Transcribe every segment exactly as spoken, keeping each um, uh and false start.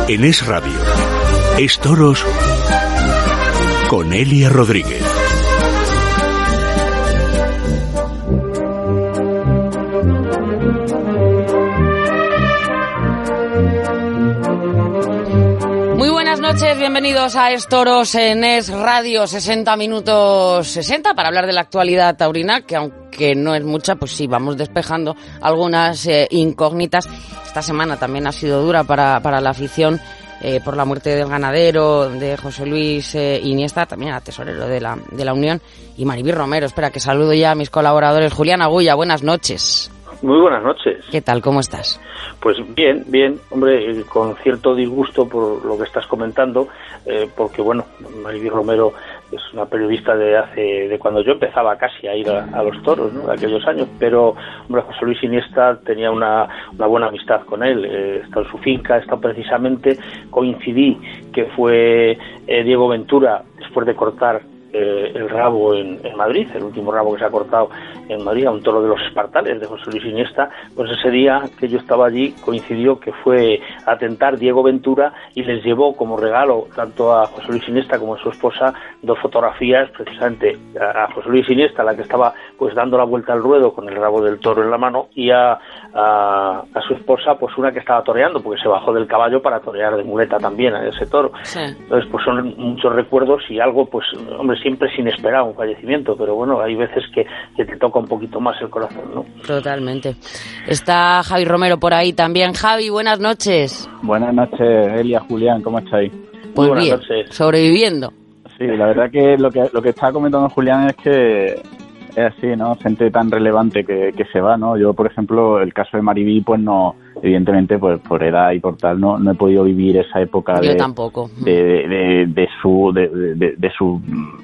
En Es Radio, Es Toros con Elia Rodríguez. Muy buenas noches, bienvenidos a Es Toros en Es Radio, sesenta minutos sesenta para hablar de la actualidad taurina, que aunque no es mucha, pues sí, vamos despejando algunas eh, incógnitas. Esta semana también ha sido dura para, para la afición eh, por la muerte del ganadero, de José Luis eh, Iniesta, también a tesorero de la, de la Unión, y Maribí Romero. Espera, que saludo ya a mis colaboradores. Julián Agulla, buenas noches. Muy buenas noches. ¿Qué tal? ¿Cómo estás? Pues bien, bien, hombre, con cierto disgusto por lo que estás comentando, eh, porque bueno, Maribí Romero es una periodista de hace, de cuando yo empezaba casi a ir a, a los toros, ¿no?, de aquellos años, pero hombre, José Luis Iniesta tenía una, una buena amistad con él, eh, está en su finca, está precisamente, coincidí que fue eh, Diego Ventura, después de cortar Eh, el rabo en, en Madrid, el último rabo que se ha cortado en Madrid, a un toro de los Espartales de José Luis Iniesta, pues ese día que yo estaba allí coincidió que fue a tentar Diego Ventura y les llevó como regalo tanto a José Luis Iniesta como a su esposa dos fotografías, precisamente a, a José Luis Iniesta, la que estaba pues dando la vuelta al ruedo con el rabo del toro en la mano, y a, a, a su esposa pues una que estaba toreando, porque se bajó del caballo para torear de muleta también a ese toro. Sí. Entonces pues son muchos recuerdos y algo, pues hombre, siempre sin esperar un fallecimiento, pero bueno, hay veces que, que te toca un poquito más el corazón, ¿no? Totalmente. Está Javi Romero por ahí también. Javi, buenas noches. Buenas noches, Elia, Julián, ¿cómo estáis? Pues buenas bien, noches. Sobreviviendo. Sí, la verdad que lo que lo que estaba comentando Julián es que es así, ¿no? Gente tan relevante que, que se va, ¿no? Yo, por ejemplo, el caso de Maribí, pues no, evidentemente, pues por edad y por tal, no, no he podido vivir esa época. Yo de, tampoco. De, de, de, de su, de, de, de su,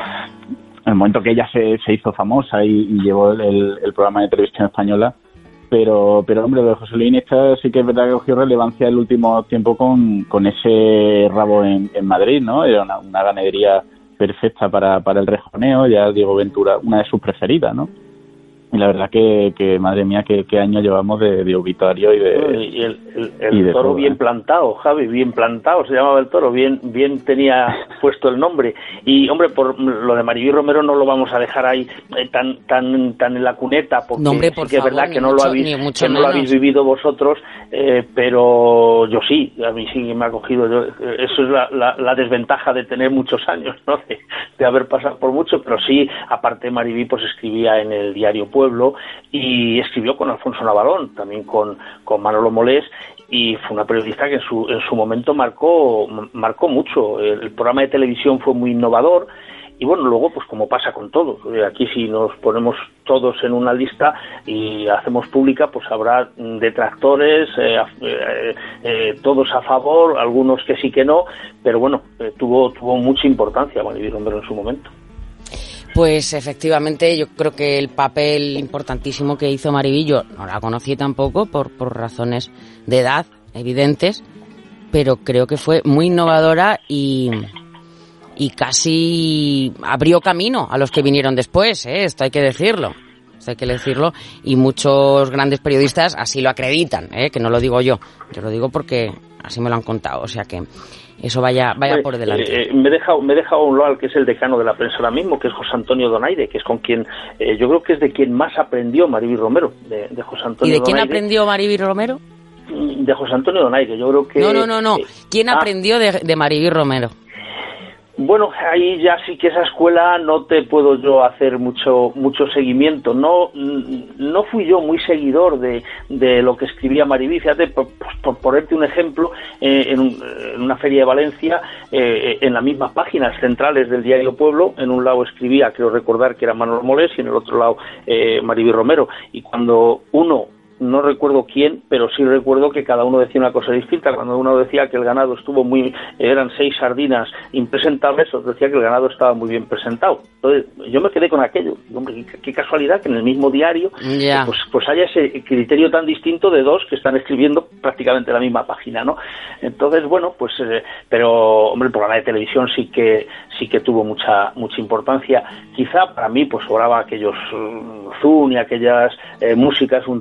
el momento que ella se, se hizo famosa y, y llevó el, el programa de televisión española. Pero, pero hombre, lo de José Luis Iniesta sí que es verdad que cogió relevancia el último tiempo con, con ese rabo en, en Madrid, ¿no? Era una, una ganadería perfecta para, para el rejoneo, ya Diego Ventura, una de sus preferidas, ¿no? Y la verdad que, que madre mía, qué, qué años llevamos de, de obituario y de... Y el, el, el y de toro todo, bien ¿eh? plantado, Javi, bien plantado, se llamaba el toro, bien bien tenía puesto el nombre. Y, hombre, por lo de Maribí Romero no lo vamos a dejar ahí eh, tan tan tan en la cuneta, porque no, hombre, por sí que favor, es verdad que no, mucho, lo habéis, mucho que no lo habéis vivido vosotros, eh, pero yo sí, a mí sí me ha cogido. Yo, eso es la, la, la desventaja de tener muchos años, ¿no? De, de haber pasado por mucho, pero sí, aparte Maribí pues escribía en el diario Pueblo, y escribió con Alfonso Navarón, también con, con Manolo Molés, y fue una periodista que en su, en su momento marcó, marcó mucho. El, el programa de televisión fue muy innovador, y bueno, luego pues como pasa con todo, aquí si nos ponemos todos en una lista y hacemos pública, pues habrá detractores, eh, eh, eh, todos a favor, algunos que sí que no, pero bueno, eh, tuvo, tuvo mucha importancia Maribí Romero en su momento. Pues efectivamente, yo creo que el papel importantísimo que hizo Maribí, yo no la conocí tampoco por, por razones de edad evidentes, pero creo que fue muy innovadora y, y casi abrió camino a los que vinieron después, ¿eh? Esto hay que decirlo, esto hay que decirlo, y muchos grandes periodistas así lo acreditan, ¿eh? Que no lo digo yo, yo lo digo porque así me lo han contado, o sea que eso vaya vaya por delante. Eh, me he dejado me he dejado a un lado al que es el decano de la prensa ahora mismo, que es José Antonio Donaire, que es con quien eh, yo creo que es de quien más aprendió Maribí Romero, de, de José Antonio. ¿Y de quién Donaire. aprendió Maribí Romero? De José Antonio Donaire, yo creo que... No, no, no, no. Eh, ¿Quién ah, aprendió de, de Maribí Romero? Bueno, ahí ya sí que esa escuela no te puedo yo hacer mucho mucho seguimiento. No no fui yo muy seguidor de, de lo que escribía Maribí. Fíjate, por, por ponerte un ejemplo, eh, en, un, en una feria de Valencia, eh, en las mismas páginas centrales del diario Pueblo, en un lado escribía, creo recordar que era Manolo Molés, y en el otro lado eh, Maribí Romero. Y cuando uno... no recuerdo quién, pero sí recuerdo que cada uno decía una cosa distinta. Cuando uno decía que el ganado estuvo muy, eran seis sardinas impresentables, otro decía que el ganado estaba muy bien presentado. Entonces yo me quedé con aquello. Hombre, qué, qué casualidad que en el mismo diario yeah. pues, pues haya ese criterio tan distinto de dos que están escribiendo prácticamente la misma página, ¿no? Entonces, bueno, pues, eh, pero hombre, el programa de televisión sí que sí que tuvo mucha mucha importancia. Quizá para mí pues sobraba aquellos uh, zoom y aquellas eh, músicas un tanto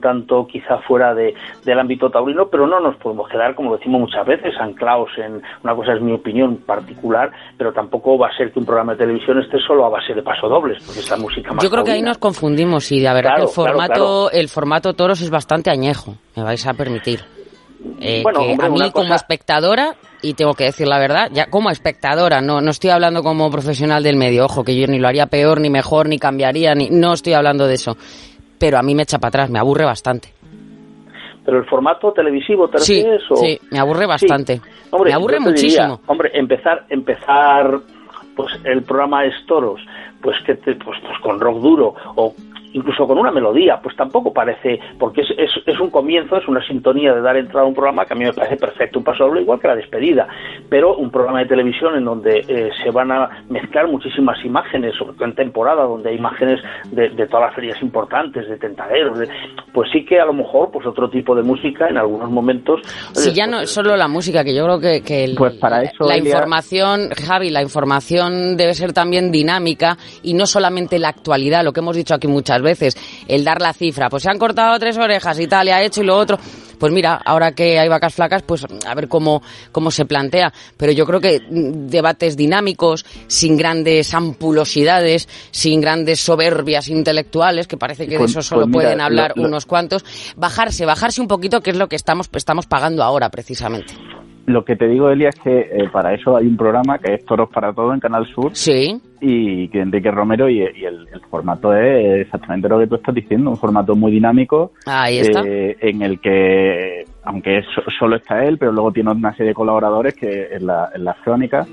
demasiado quizá fuera de, del ámbito taurino, pero no nos podemos quedar, como decimos muchas veces, anclados en una cosa, es mi opinión particular, pero tampoco va a ser que un programa de televisión esté solo a base de pasodobles, porque es la música más Yo creo taurina. Que ahí nos confundimos, y la verdad claro, que el formato, claro, claro. el formato toros es bastante añejo, me vais a permitir. Eh, bueno, que hombre, a mí una como cosa... espectadora, y tengo que decir la verdad, ya como espectadora, no no estoy hablando como profesional del medio, ojo, que yo ni lo haría peor, ni mejor, ni cambiaría, ni no estoy hablando de eso, pero a mí me echa para atrás, me aburre bastante. ¿Pero el formato televisivo te refieres? Sí, o... sí, me aburre bastante. Sí. Hombre, me aburre muchísimo. Diría, hombre, empezar, empezar, pues el programa es toros, pues que te, pues, pues con rock duro o incluso con una melodía, pues tampoco parece, porque es, es, es un comienzo, es una sintonía de dar entrada a un programa que a mí me parece perfecto, un paso doble igual que la despedida, pero un programa de televisión en donde eh, se van a mezclar muchísimas imágenes, sobre todo en temporada, donde hay imágenes de, de todas las ferias importantes, de tentaderos, de, pues sí que a lo mejor pues otro tipo de música en algunos momentos. Sí, oye, ya pues, no es solo la música, que yo creo que, que el, pues para eso, la Elia... información, Javi, la información debe ser también dinámica y no solamente la actualidad, lo que hemos dicho aquí muchas veces, el dar la cifra, pues se han cortado tres orejas y tal, y ha hecho y lo otro, pues mira, ahora que hay vacas flacas, pues a ver cómo, cómo se plantea, pero yo creo que debates dinámicos, sin grandes ampulosidades, sin grandes soberbias intelectuales, que parece que de pues, eso solo pues mira, pueden hablar lo, lo... unos cuantos, bajarse, bajarse un poquito, que es lo que estamos, estamos pagando ahora, precisamente. Lo que te digo, Elia, es que eh, para eso hay un programa que es Toros para Todo en Canal Sur. Sí. Y que Enrique Romero, y, y el, el formato es exactamente lo que tú estás diciendo, un formato muy dinámico. Ahí está. Eh, en el que, aunque es, solo está él, pero luego tiene una serie de colaboradores que en la, en las crónicas,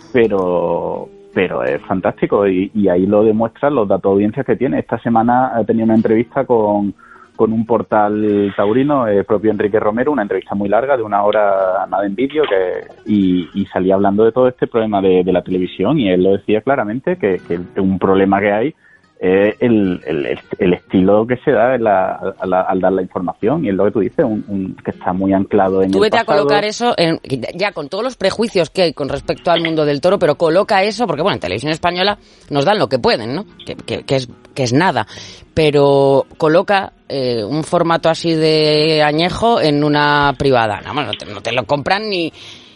pero pero es fantástico y, y ahí lo demuestran los datos de audiencia que tiene. Esta semana he tenido una entrevista con con un portal taurino, el propio Enrique Romero, una entrevista muy larga de una hora nada en vídeo, que y, y salía hablando de todo este problema de, de la televisión, y él lo decía claramente, que, que un problema que hay es el, el, el estilo que se da en la, a la, al dar la información, y es lo que tú dices, un, un, que está muy anclado en tú el vete pasado. A colocar eso, en, ya con todos los prejuicios que hay con respecto al mundo del toro, pero coloca eso, porque bueno, en Televisión Española nos dan lo que pueden, ¿no? Que, que, que, es, que es nada, pero coloca eh, un formato así de añejo en una privada. No, no, te, no te lo compran ni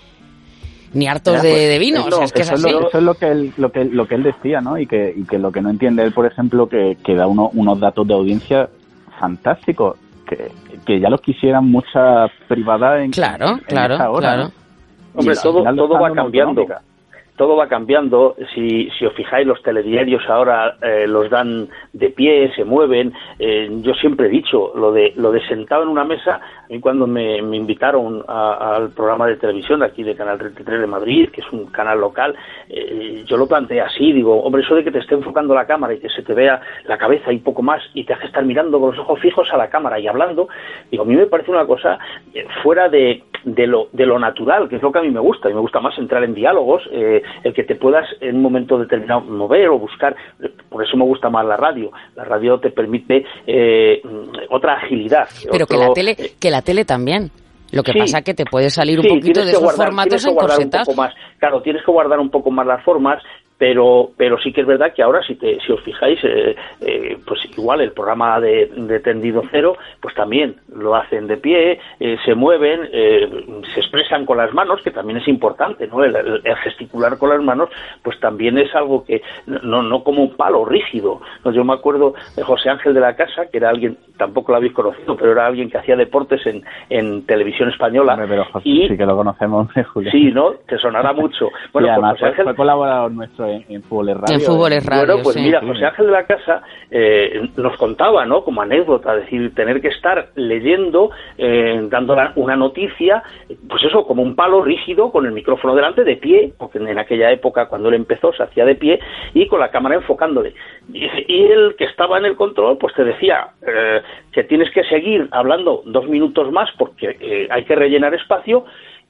ni hartos ya, de, pues, de vino, es o lo, sea, es que es eso así. Es lo, eso es lo que él, lo que lo que él decía, ¿no? Y que y que lo que no entiende él, por ejemplo, que, que da uno, unos datos de audiencia fantásticos, que, que ya los quisieran muchas privadas en, claro, en claro, esta hora, claro. ¿no? Hombre, Y todo, todo va una cambiando. autonómica. Todo va cambiando. Si, si os fijáis, los telediarios ahora eh, los dan de pie, se mueven. Eh, yo siempre he dicho, lo de lo de sentado en una mesa, a mí cuando me, me invitaron a, al programa de televisión de aquí de Canal treinta y tres de Madrid, que es un canal local, eh, yo lo planteé así, digo, hombre, eso de que te esté enfocando la cámara y que se te vea la cabeza y poco más, y te hace estar mirando con los ojos fijos a la cámara y hablando, digo, a mí me parece una cosa eh, fuera de, de, lo, de lo natural, que es lo que a mí me gusta. A mí me gusta más entrar en diálogos, eh, el que te puedas en un momento determinado mover o buscar. Por eso me gusta más la radio. La radio te permite eh, otra agilidad. Pero otro, que la tele, que la tele también. Lo que sí, pasa es que te puede salir un sí, poquito de esos guardar, formatos en encorsetados. Claro, tienes que guardar un poco más las formas, pero pero sí que es verdad que ahora, si te si os fijáis, eh, eh, pues igual el programa de, de Tendido Cero, pues también lo hacen de pie, eh, se mueven, eh, se expresan con las manos, que también es importante, ¿no? El, el, el gesticular con las manos, pues también es algo que no no como un palo rígido. No, yo me acuerdo de José Ángel de la Casa, que era alguien, tampoco lo habéis conocido, pero era alguien que hacía deportes en, en Televisión Española. Hombre, pero José, y, sí que lo conocemos, Julio. Sí, ¿no? Te sonará mucho. Bueno, y además pues José Ángel, fue colaborador nuestro en, en Fútbol Radio. En Fútbol Radio, bueno, pues sí. mira, José Ángel de la Casa eh, nos contaba, ¿no? Como anécdota, es decir, tener que estar leyendo, eh, dando la, una noticia, pues eso, como un palo rígido, con el micrófono delante, de pie, porque en aquella época, cuando él empezó, se hacía de pie, y con la cámara enfocándole. Y, y el que estaba en el control, pues te decía eh, que tienes que seguir hablando dos minutos más, porque eh, hay que rellenar espacio.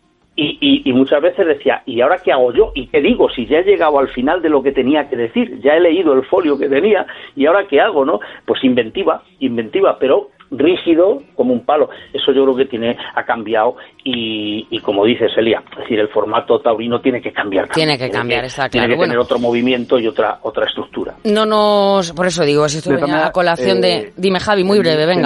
Y, y, y muchas veces decía, ¿y ahora qué hago yo? ¿Y qué digo? Si ya he llegado al final de lo que tenía que decir, ya he leído el folio que tenía, ¿y ahora qué hago, no? Pues inventiva, inventiva, pero rígido como un palo. Eso yo creo que tiene ha cambiado y, y como dices, Elia, es decir, el formato taurino tiene que cambiar. Tiene que tiene cambiar, que, está claro. Tiene que bueno, tener otro movimiento y otra otra estructura. No nos... Por eso digo, si esto venía a colación eh, de... Dime, Javi, muy breve, venga.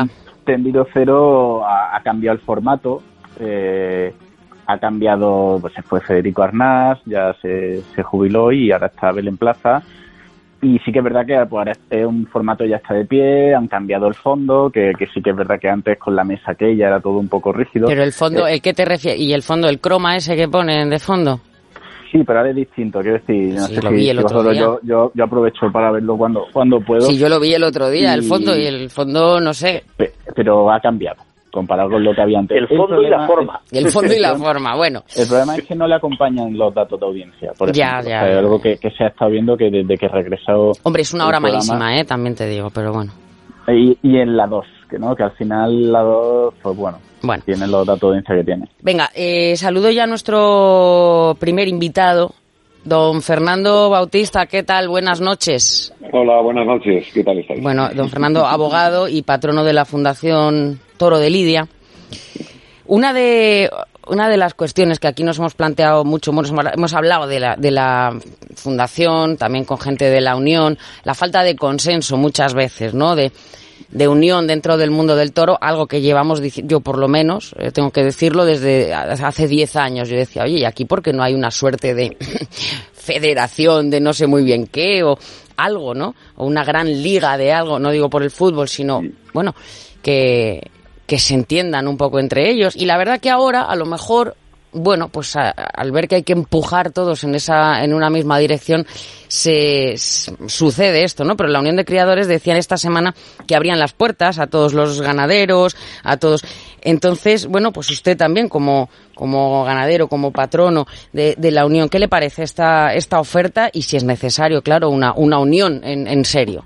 Tendido Cero ha, ha cambiado el formato, eh, ha cambiado, pues se fue Federico Arnaz, ya se, se jubiló y ahora está Belén Plaza. Y sí que es verdad que pues, ahora este un formato ya está de pie, han cambiado el fondo, que, que sí que es verdad que antes con la mesa aquella era todo un poco rígido. Pero el fondo, eh, ¿el qué te refieres? ¿Y el fondo, el croma ese que ponen de fondo? Sí, pero ahora es distinto, quiero decir, no sí, sé lo si, vi el si otro vosotros, día. Yo, yo, yo aprovecho para verlo cuando, cuando puedo. Sí, yo lo vi el otro día, y... el fondo, y el fondo, no sé. Pero ha cambiado, comparado con lo que había antes. El fondo el y la forma. El fondo y la forma, bueno. El problema es que no le acompañan los datos de audiencia, por ya, ejemplo. ya, o sea, ya. algo que, que se ha estado viendo que desde que he regresado... Hombre, es una hora programa, malísima, ¿eh? También te digo, pero bueno. Y, y en la dos, que no que al final la dos, pues bueno, bueno. tiene los datos de audiencia que tiene. Venga, eh, saludo ya a nuestro primer invitado, don Fernando Bautista. ¿Qué tal? Buenas noches. Hola, buenas noches. ¿Qué tal estáis? Bueno, don Fernando, abogado y patrono de la Fundación Toro de Lidia. Una de una de las cuestiones que aquí nos hemos planteado mucho, hemos, hemos hablado de la, de la Fundación, también con gente de la Unión, la falta de consenso muchas veces, ¿no?, de, de unión dentro del mundo del toro, algo que llevamos, yo por lo menos, eh, tengo que decirlo, desde hace diez años. Yo decía, oye, ¿y aquí por qué no hay una suerte de federación de no sé muy bien qué, o algo, ¿no?, o una gran liga de algo, no digo por el fútbol, sino, bueno, que... que se entiendan un poco entre ellos. Y la verdad que ahora, a lo mejor, bueno, pues a, al ver que hay que empujar todos en esa en una misma dirección, se, se sucede esto, ¿no? Pero la Unión de Criadores decían esta semana que abrían las puertas a todos los ganaderos, a todos. Entonces, bueno, pues usted también como como ganadero, como patrono de, de la Unión, ¿qué le parece esta esta oferta? Y si es necesario, claro, una una unión en, en serio.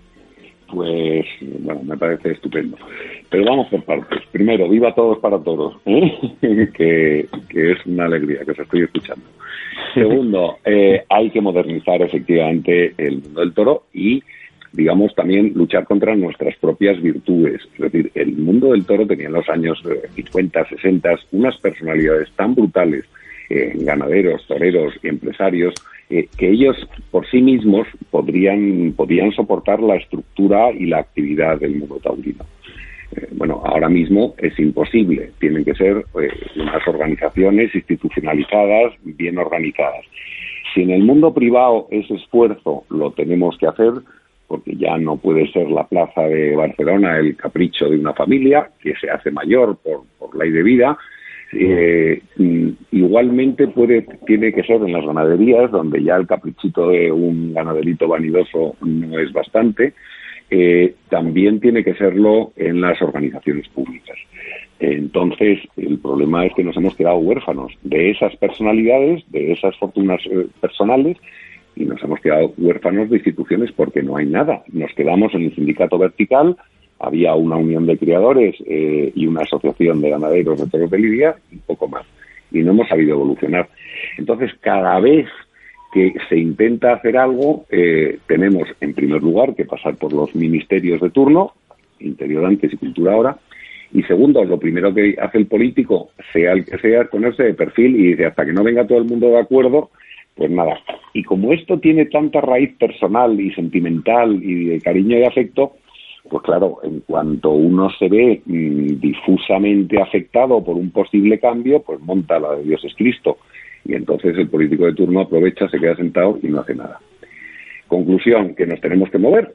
Pues, bueno, me parece estupendo. Pero vamos por partes. Primero, viva todos para todos, ¿eh? que, que es una alegría que os estoy escuchando. Segundo, eh, hay que modernizar efectivamente el mundo del toro y, digamos, también luchar contra nuestras propias virtudes. Es decir, el mundo del toro tenía en los años cincuenta, sesenta unas personalidades tan brutales, eh, ganaderos, toreros y empresarios, eh, que ellos por sí mismos podrían, podían soportar la estructura y la actividad del mundo taurino. Eh, bueno, ahora mismo es imposible. Tienen que ser eh, unas organizaciones institucionalizadas, bien organizadas. Si en el mundo privado ese esfuerzo lo tenemos que hacer, porque ya no puede ser la plaza de Barcelona el capricho de una familia que se hace mayor por, por ley de vida, eh, igualmente puede tiene que ser en las ganaderías, donde ya el caprichito de un ganaderito vanidoso no es bastante. Eh, también tiene que serlo en las organizaciones públicas. Entonces, el problema es que nos hemos quedado huérfanos de esas personalidades, de esas fortunas eh, personales, y nos hemos quedado huérfanos de instituciones porque no hay nada. Nos quedamos en el sindicato vertical, había una unión de criadores eh, y una asociación de ganaderos de toros de lidia, y poco más. Y no hemos sabido evolucionar. Entonces, cada vez que se intenta hacer algo, eh, tenemos, en primer lugar, que pasar por los ministerios de turno, Interior antes y Cultura ahora, y segundo, lo primero que hace el político, sea el que sea, es ponerse de perfil y dice, hasta que no venga todo el mundo de acuerdo, pues nada. Y como esto tiene tanta raíz personal y sentimental y de cariño y afecto, pues claro, en cuanto uno se ve mmm, difusamente afectado por un posible cambio, pues monta la de Dios es Cristo. Y entonces el político de turno aprovecha, se queda sentado y no hace nada. Conclusión, que nos tenemos que mover.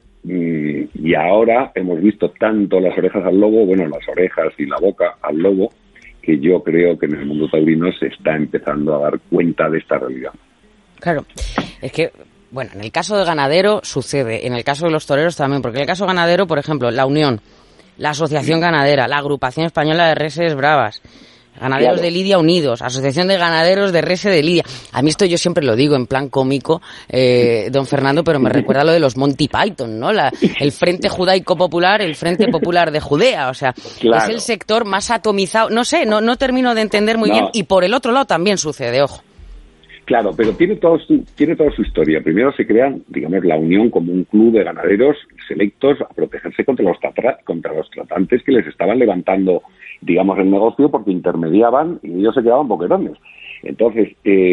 Y ahora hemos visto tanto las orejas al lobo, bueno, las orejas y la boca al lobo, que yo creo que en el mundo taurino se está empezando a dar cuenta de esta realidad. Claro, es que, bueno, en el caso de ganadero sucede, en el caso de los toreros también, porque en el caso ganadero, por ejemplo, la Unión, la Asociación Ganadera, la Agrupación Española de Reses Bravas, Ganaderos claro. de Lidia Unidos, Asociación de Ganaderos de Rese de Lidia. A mí esto yo siempre lo digo en plan cómico, eh, don Fernando, pero me recuerda lo de los Monty Python, ¿no? La, el Frente Judaico Popular, el Frente Popular de Judea, o sea, claro. es el sector más atomizado. No sé, no, no termino de entender muy no. bien. Y por el otro lado también sucede, ojo. Claro, pero tiene todo su, tiene toda su historia. Primero se crean, digamos, la Unión como un club de ganaderos selectos a protegerse contra los, tatra, contra los tratantes que les estaban levantando, digamos, el negocio porque intermediaban y ellos se quedaban boquerones. Entonces, eh,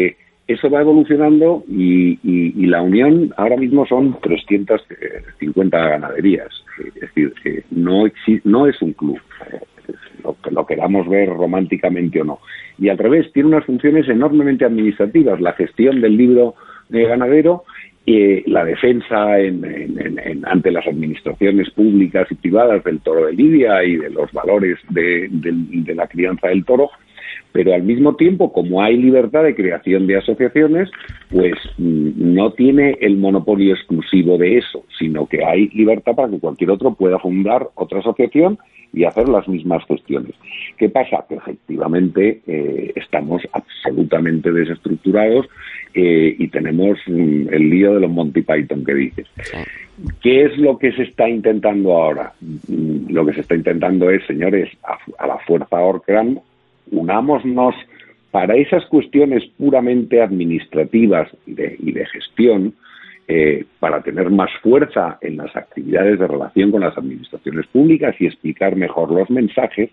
eso va evolucionando y, y, y la Unión ahora mismo son trescientas cincuenta ganaderías. Es decir, que no, exi- no es un club, lo que lo queramos ver románticamente o no. Y al revés, tiene unas funciones enormemente administrativas, la gestión del libro de ganadero, eh, la defensa en, en, en, en, ante las administraciones públicas y privadas del toro de lidia y de los valores de, de, de la crianza del toro, pero al mismo tiempo, como hay libertad de creación de asociaciones, pues no tiene el monopolio exclusivo de eso, sino que hay libertad para que cualquier otro pueda fundar otra asociación y hacer las mismas gestiones. ¿Qué pasa? Que efectivamente eh, estamos absolutamente desestructurados eh, y tenemos mm, el lío de los Monty Python que dices. ¿Qué es lo que se está intentando ahora? Mm, lo que se está intentando es, señores, a, a la fuerza Orcram, unámonos para esas cuestiones puramente administrativas y de, y de gestión, eh, para tener más fuerza en las actividades de relación con las administraciones públicas y explicar mejor los mensajes,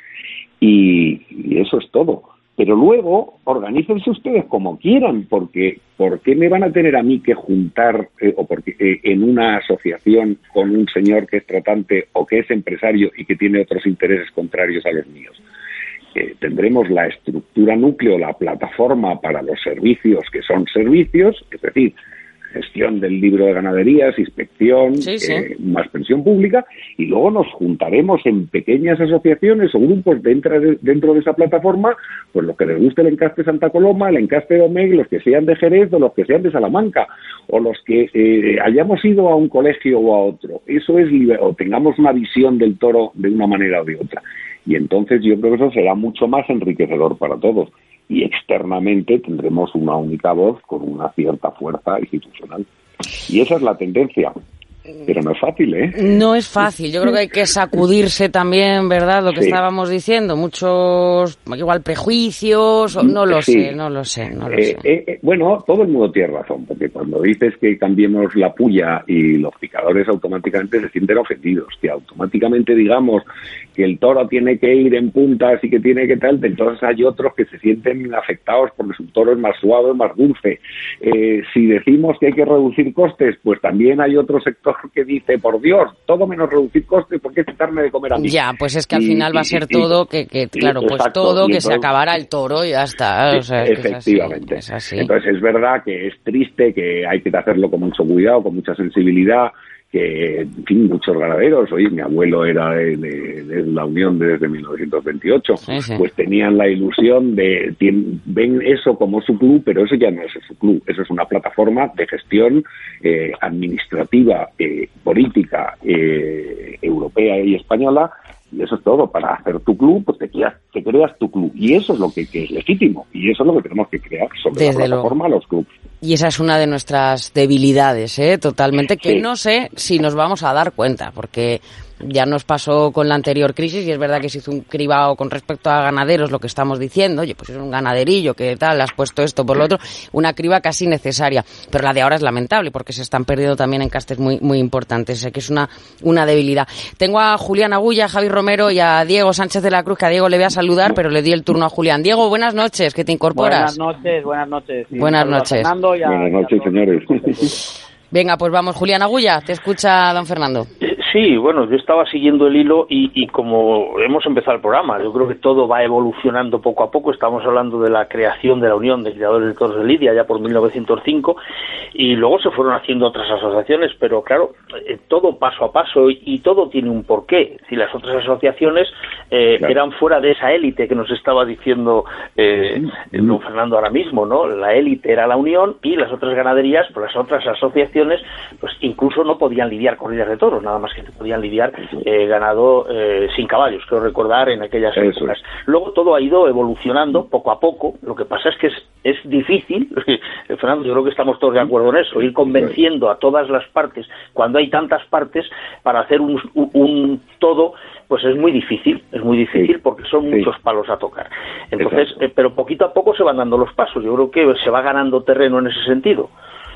y, y eso es todo. Pero luego, organícense ustedes como quieran, porque ¿por qué me van a tener a mí que juntar eh, o porque eh, en una asociación con un señor que es tratante o que es empresario y que tiene otros intereses contrarios a los míos? Eh, tendremos la estructura núcleo, la plataforma para los servicios que son servicios, es decir, gestión del libro de ganaderías, inspección, sí, sí. Eh, más pensión pública, y luego nos juntaremos en pequeñas asociaciones o grupos dentro de, dentro de esa plataforma, pues los que les guste el encaste Santa Coloma, el encaste de Omeg, los que sean de Jerez o los que sean de Salamanca, o los que eh, hayamos ido a un colegio o a otro. Eso es liber- o tengamos una visión del toro de una manera o de otra. Y entonces yo creo que eso será mucho más enriquecedor para todos. Y externamente tendremos una única voz con una cierta fuerza institucional. Y esa es la tendencia. Pero no es fácil, ¿eh? No es fácil. Yo creo que hay que sacudirse también, ¿verdad? Lo que sí. estábamos diciendo. Muchos, igual, prejuicios. No lo sí. sé, no lo sé, no lo eh, sé. Eh, bueno, todo el mundo tiene razón, porque cuando dices que cambiemos la puya y los picadores automáticamente se sienten ofendidos, que automáticamente digamos que el toro tiene que ir en puntas y que tiene que tal, entonces hay otros que se sienten afectados porque su toro es más suave, más dulce. Eh, si decimos que hay que reducir costes, pues también hay otro sector que dice, por Dios, todo menos reducir costes, ¿por qué quitarme de comer a mí? Ya, pues es que al y, final va a ser y, todo, que, que claro, y, pues exacto, todo, que entonces, se acabará el toro y ya está. O sea, efectivamente. Es así, es así. Entonces es verdad que es triste, que hay que hacerlo con mucho cuidado, con mucha sensibilidad, que, en fin, muchos ganaderos, oye, mi abuelo era de, de, de la Unión desde mil novecientos veintiocho, sí, sí. pues tenían la ilusión de, tienen, ven eso como su club, pero eso ya no es su club, eso es una plataforma de gestión eh, administrativa, eh, política, eh, europea y española, y eso es todo. Para hacer tu club, pues te creas, te creas tu club, y eso es lo que, que es legítimo, y eso es lo que tenemos que crear sobre Desde la plataforma luego. Los clubes. Y esa es una de nuestras debilidades, ¿eh? Totalmente, que sí. no sé si nos vamos a dar cuenta, porque ya nos pasó con la anterior crisis y es verdad que se hizo un cribado con respecto a ganaderos, lo que estamos diciendo, oye, pues es un ganaderillo, que tal, has puesto esto por lo otro, una criba casi necesaria, pero la de ahora es lamentable porque se están perdiendo también encastes muy muy importantes, sé que es una una debilidad. Tengo a Julián Agulla, a Javi Romero y a Diego Sánchez de la Cruz, que a Diego le voy a saludar, pero le di el turno a Julián. Diego, buenas noches, que te incorporas. Buenas noches, buenas noches. Sí, buenas noches. Fernando y a, buenas noches, señores. Venga, pues vamos, Julián Agulla, te escucha don Fernando. Sí, bueno, yo estaba siguiendo el hilo y, y como hemos empezado el programa, yo creo que todo va evolucionando poco a poco. Estamos hablando de la creación de la Unión de Criadores de Toros de Lidia ya por mil novecientos cinco y luego se fueron haciendo otras asociaciones, pero claro, eh, todo paso a paso y, y todo tiene un porqué. Si las otras asociaciones eh, claro. eran fuera de esa élite que nos estaba diciendo eh, mm. don Fernando ahora mismo, ¿no? La élite era la Unión y las otras ganaderías, pues las otras asociaciones, pues incluso no podían lidiar corridas de toros, nada más que podían lidiar eh, ganado eh, sin caballos, creo recordar en aquellas épocas. Luego todo ha ido evolucionando poco a poco. Lo que pasa es que es, es difícil, Fernando, yo creo que estamos todos de acuerdo en eso, ir convenciendo a todas las partes, cuando hay tantas partes, para hacer un, un, un todo, pues es muy difícil, es muy difícil porque son sí. muchos palos a tocar. Entonces, eh, pero poquito a poco se van dando los pasos. Yo creo que se va ganando terreno en ese sentido.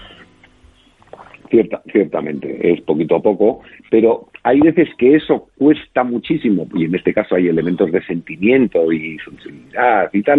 Cierta, ciertamente, es poquito a poco, pero hay veces que eso cuesta muchísimo, y en este caso hay elementos de sentimiento y sensibilidad y tal,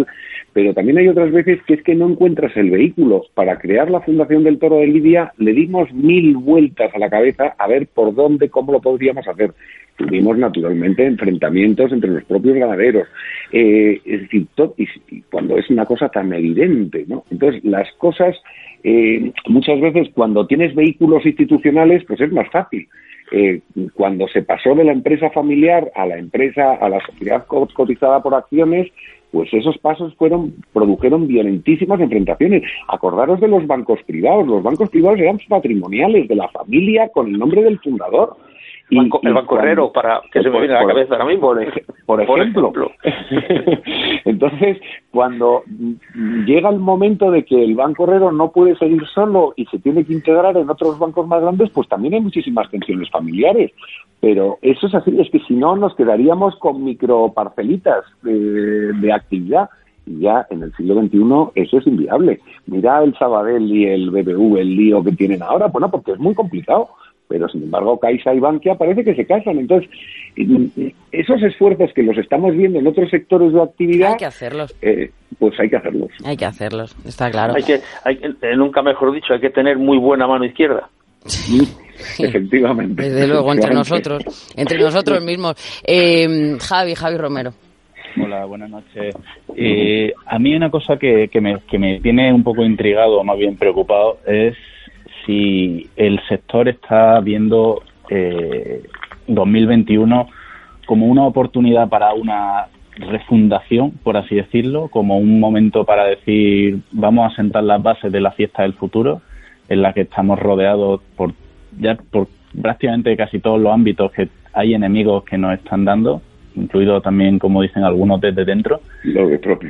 pero también hay otras veces que es que no encuentras el vehículo. Para crear la Fundación del Toro de Lidia le dimos mil vueltas a la cabeza a ver por dónde, cómo lo podríamos hacer. Tuvimos naturalmente enfrentamientos entre los propios ganaderos, eh, es decir, todo, y, y cuando es una cosa tan evidente, ¿no? Entonces las cosas, eh, muchas veces cuando tienes vehículos institucionales, pues es más fácil. Eh, cuando se pasó de la empresa familiar a la empresa, a la sociedad cotizada por acciones, pues esos pasos fueron, produjeron violentísimas enfrentaciones. Acordaros de los bancos privados. Los bancos privados eran patrimoniales de la familia con el nombre del fundador. Y, banco, el Banco Herrero, para que se me viene a la cabeza ahora mismo. Por, por ejemplo. Por ejemplo. Entonces, cuando llega el momento de que el Banco Herrero no puede seguir solo y se tiene que integrar en otros bancos más grandes, pues también hay muchísimas tensiones familiares. Pero eso es así, es que si no nos quedaríamos con microparcelitas de, de actividad. Y ya en el siglo veintiuno eso es inviable. Mira el Sabadell y el B B V, el lío que tienen ahora, bueno, porque es muy complicado. Pero, sin embargo, Caixa y Bankia parece que se casan. Entonces, esos esfuerzos que los estamos viendo en otros sectores de actividad... Hay que hacerlos. Eh, pues hay que hacerlos. Hay que hacerlos, está claro. Hay que, hay, nunca mejor dicho, hay que tener muy buena mano izquierda. Sí, efectivamente. Desde luego, entre nosotros, entre nosotros mismos. Eh, Javi, Javi Romero. Hola, buenas noches. Eh, a mí una cosa que, que, me, que me tiene un poco intrigado, o más bien preocupado, es si el sector está viendo eh, dos mil veintiuno como una oportunidad para una refundación, por así decirlo, como un momento para decir vamos a sentar las bases de la fiesta del futuro, en la que estamos rodeados por ya por prácticamente casi todos los ámbitos que hay enemigos que nos están dando, incluido también, como dicen algunos, desde dentro. Lo que propio.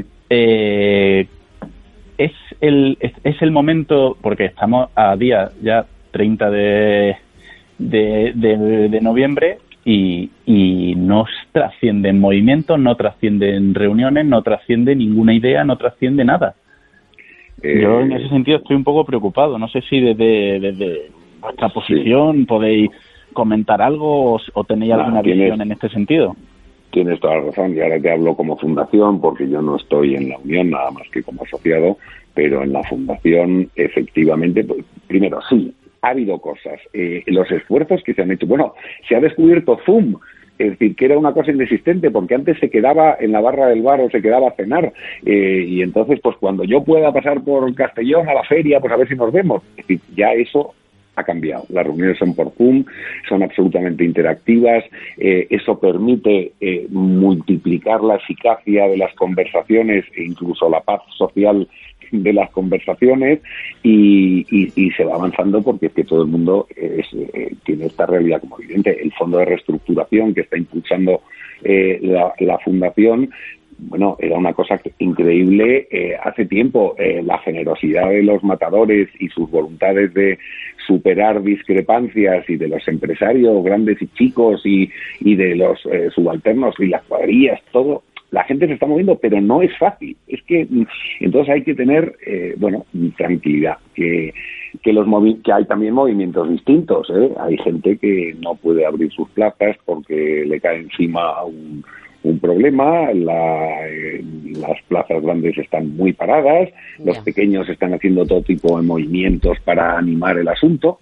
Eh, es el es, es el momento, porque estamos a día ya treinta de, de, de, de noviembre y, y no trascienden movimientos, no trascienden reuniones, no trasciende ninguna idea, no trasciende nada. Eh, Yo en ese sentido estoy un poco preocupado. No sé si desde, desde vuestra posición sí. podéis comentar algo o, o tenéis alguna no, visión en este sentido. Tienes toda la razón, y ahora te hablo como fundación, porque yo no estoy en la unión nada más que como asociado, pero en la fundación, efectivamente, pues, primero, sí, ha habido cosas. Eh, los esfuerzos que se han hecho, bueno, se ha descubierto Zoom, es decir, que era una cosa inexistente, porque antes se quedaba en la barra del bar o se quedaba a cenar, eh, y entonces, pues cuando yo pueda pasar por Castellón a la feria, pues a ver si nos vemos. Es decir, ya eso ha cambiado. Las reuniones son por Zoom, son absolutamente interactivas, eh, eso permite eh, multiplicar la eficacia de las conversaciones e incluso la paz social de las conversaciones y, y, y se va avanzando porque es que todo el mundo es, eh, tiene esta realidad como evidente. El fondo de reestructuración que está impulsando eh, la, la fundación, bueno, era una cosa increíble eh, hace tiempo. Eh, la generosidad de los matadores y sus voluntades de superar discrepancias y de los empresarios grandes y chicos y, y de los eh, subalternos y las cuadrillas, todo. La gente se está moviendo, pero no es fácil. Es que entonces hay que tener, eh, bueno, tranquilidad. Que que los movi- que hay también movimientos distintos. ¿eh? Hay gente que no puede abrir sus plazas porque le cae encima un un problema, la, eh, las plazas grandes están muy paradas, los yeah. pequeños están haciendo todo tipo de movimientos para animar el asunto,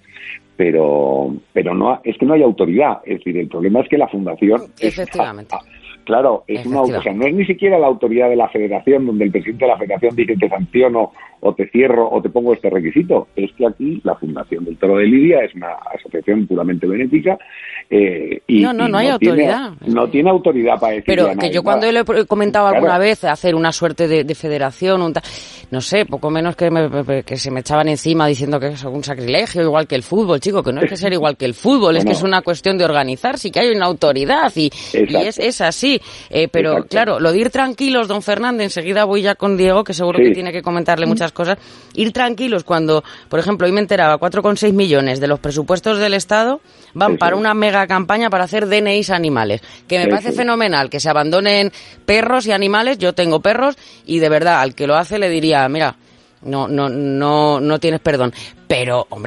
pero pero no es que no hay autoridad. Es decir, el problema es que la fundación efectivamente es, claro, es una, o sea, no es ni siquiera la autoridad de la federación donde el presidente de la federación dice te sanciono o te cierro o te pongo este requisito. Es que aquí la Fundación del Toro de Lidia es una asociación puramente benéfica eh, y no, no, no, no hay tiene, autoridad. No tiene autoridad para decir pero nada. Que yo cuando le he comentado claro. alguna vez hacer una suerte de, de federación, un ta... no sé, poco menos que, me, que se me echaban encima diciendo que es un sacrilegio, igual que el fútbol, chico, que no es que ser igual que el fútbol, bueno, es que es una cuestión de organizar, sí que hay una autoridad y, y es, es así, eh, pero Exacto. claro, lo de ir tranquilos, don Fernández, enseguida voy ya con Diego, que seguro sí. que tiene que comentarle muchas cosas, ir tranquilos cuando, por ejemplo, hoy me enteraba, cuatro coma seis millones de los presupuestos del Estado van sí, para sí. una mega campaña para hacer D N Is animales, que me sí, parece sí. fenomenal, que se abandonen perros y animales, yo tengo perros y de verdad, al que lo hace le diría, mira, no, no, no, no tienes perdón, pero, hombre,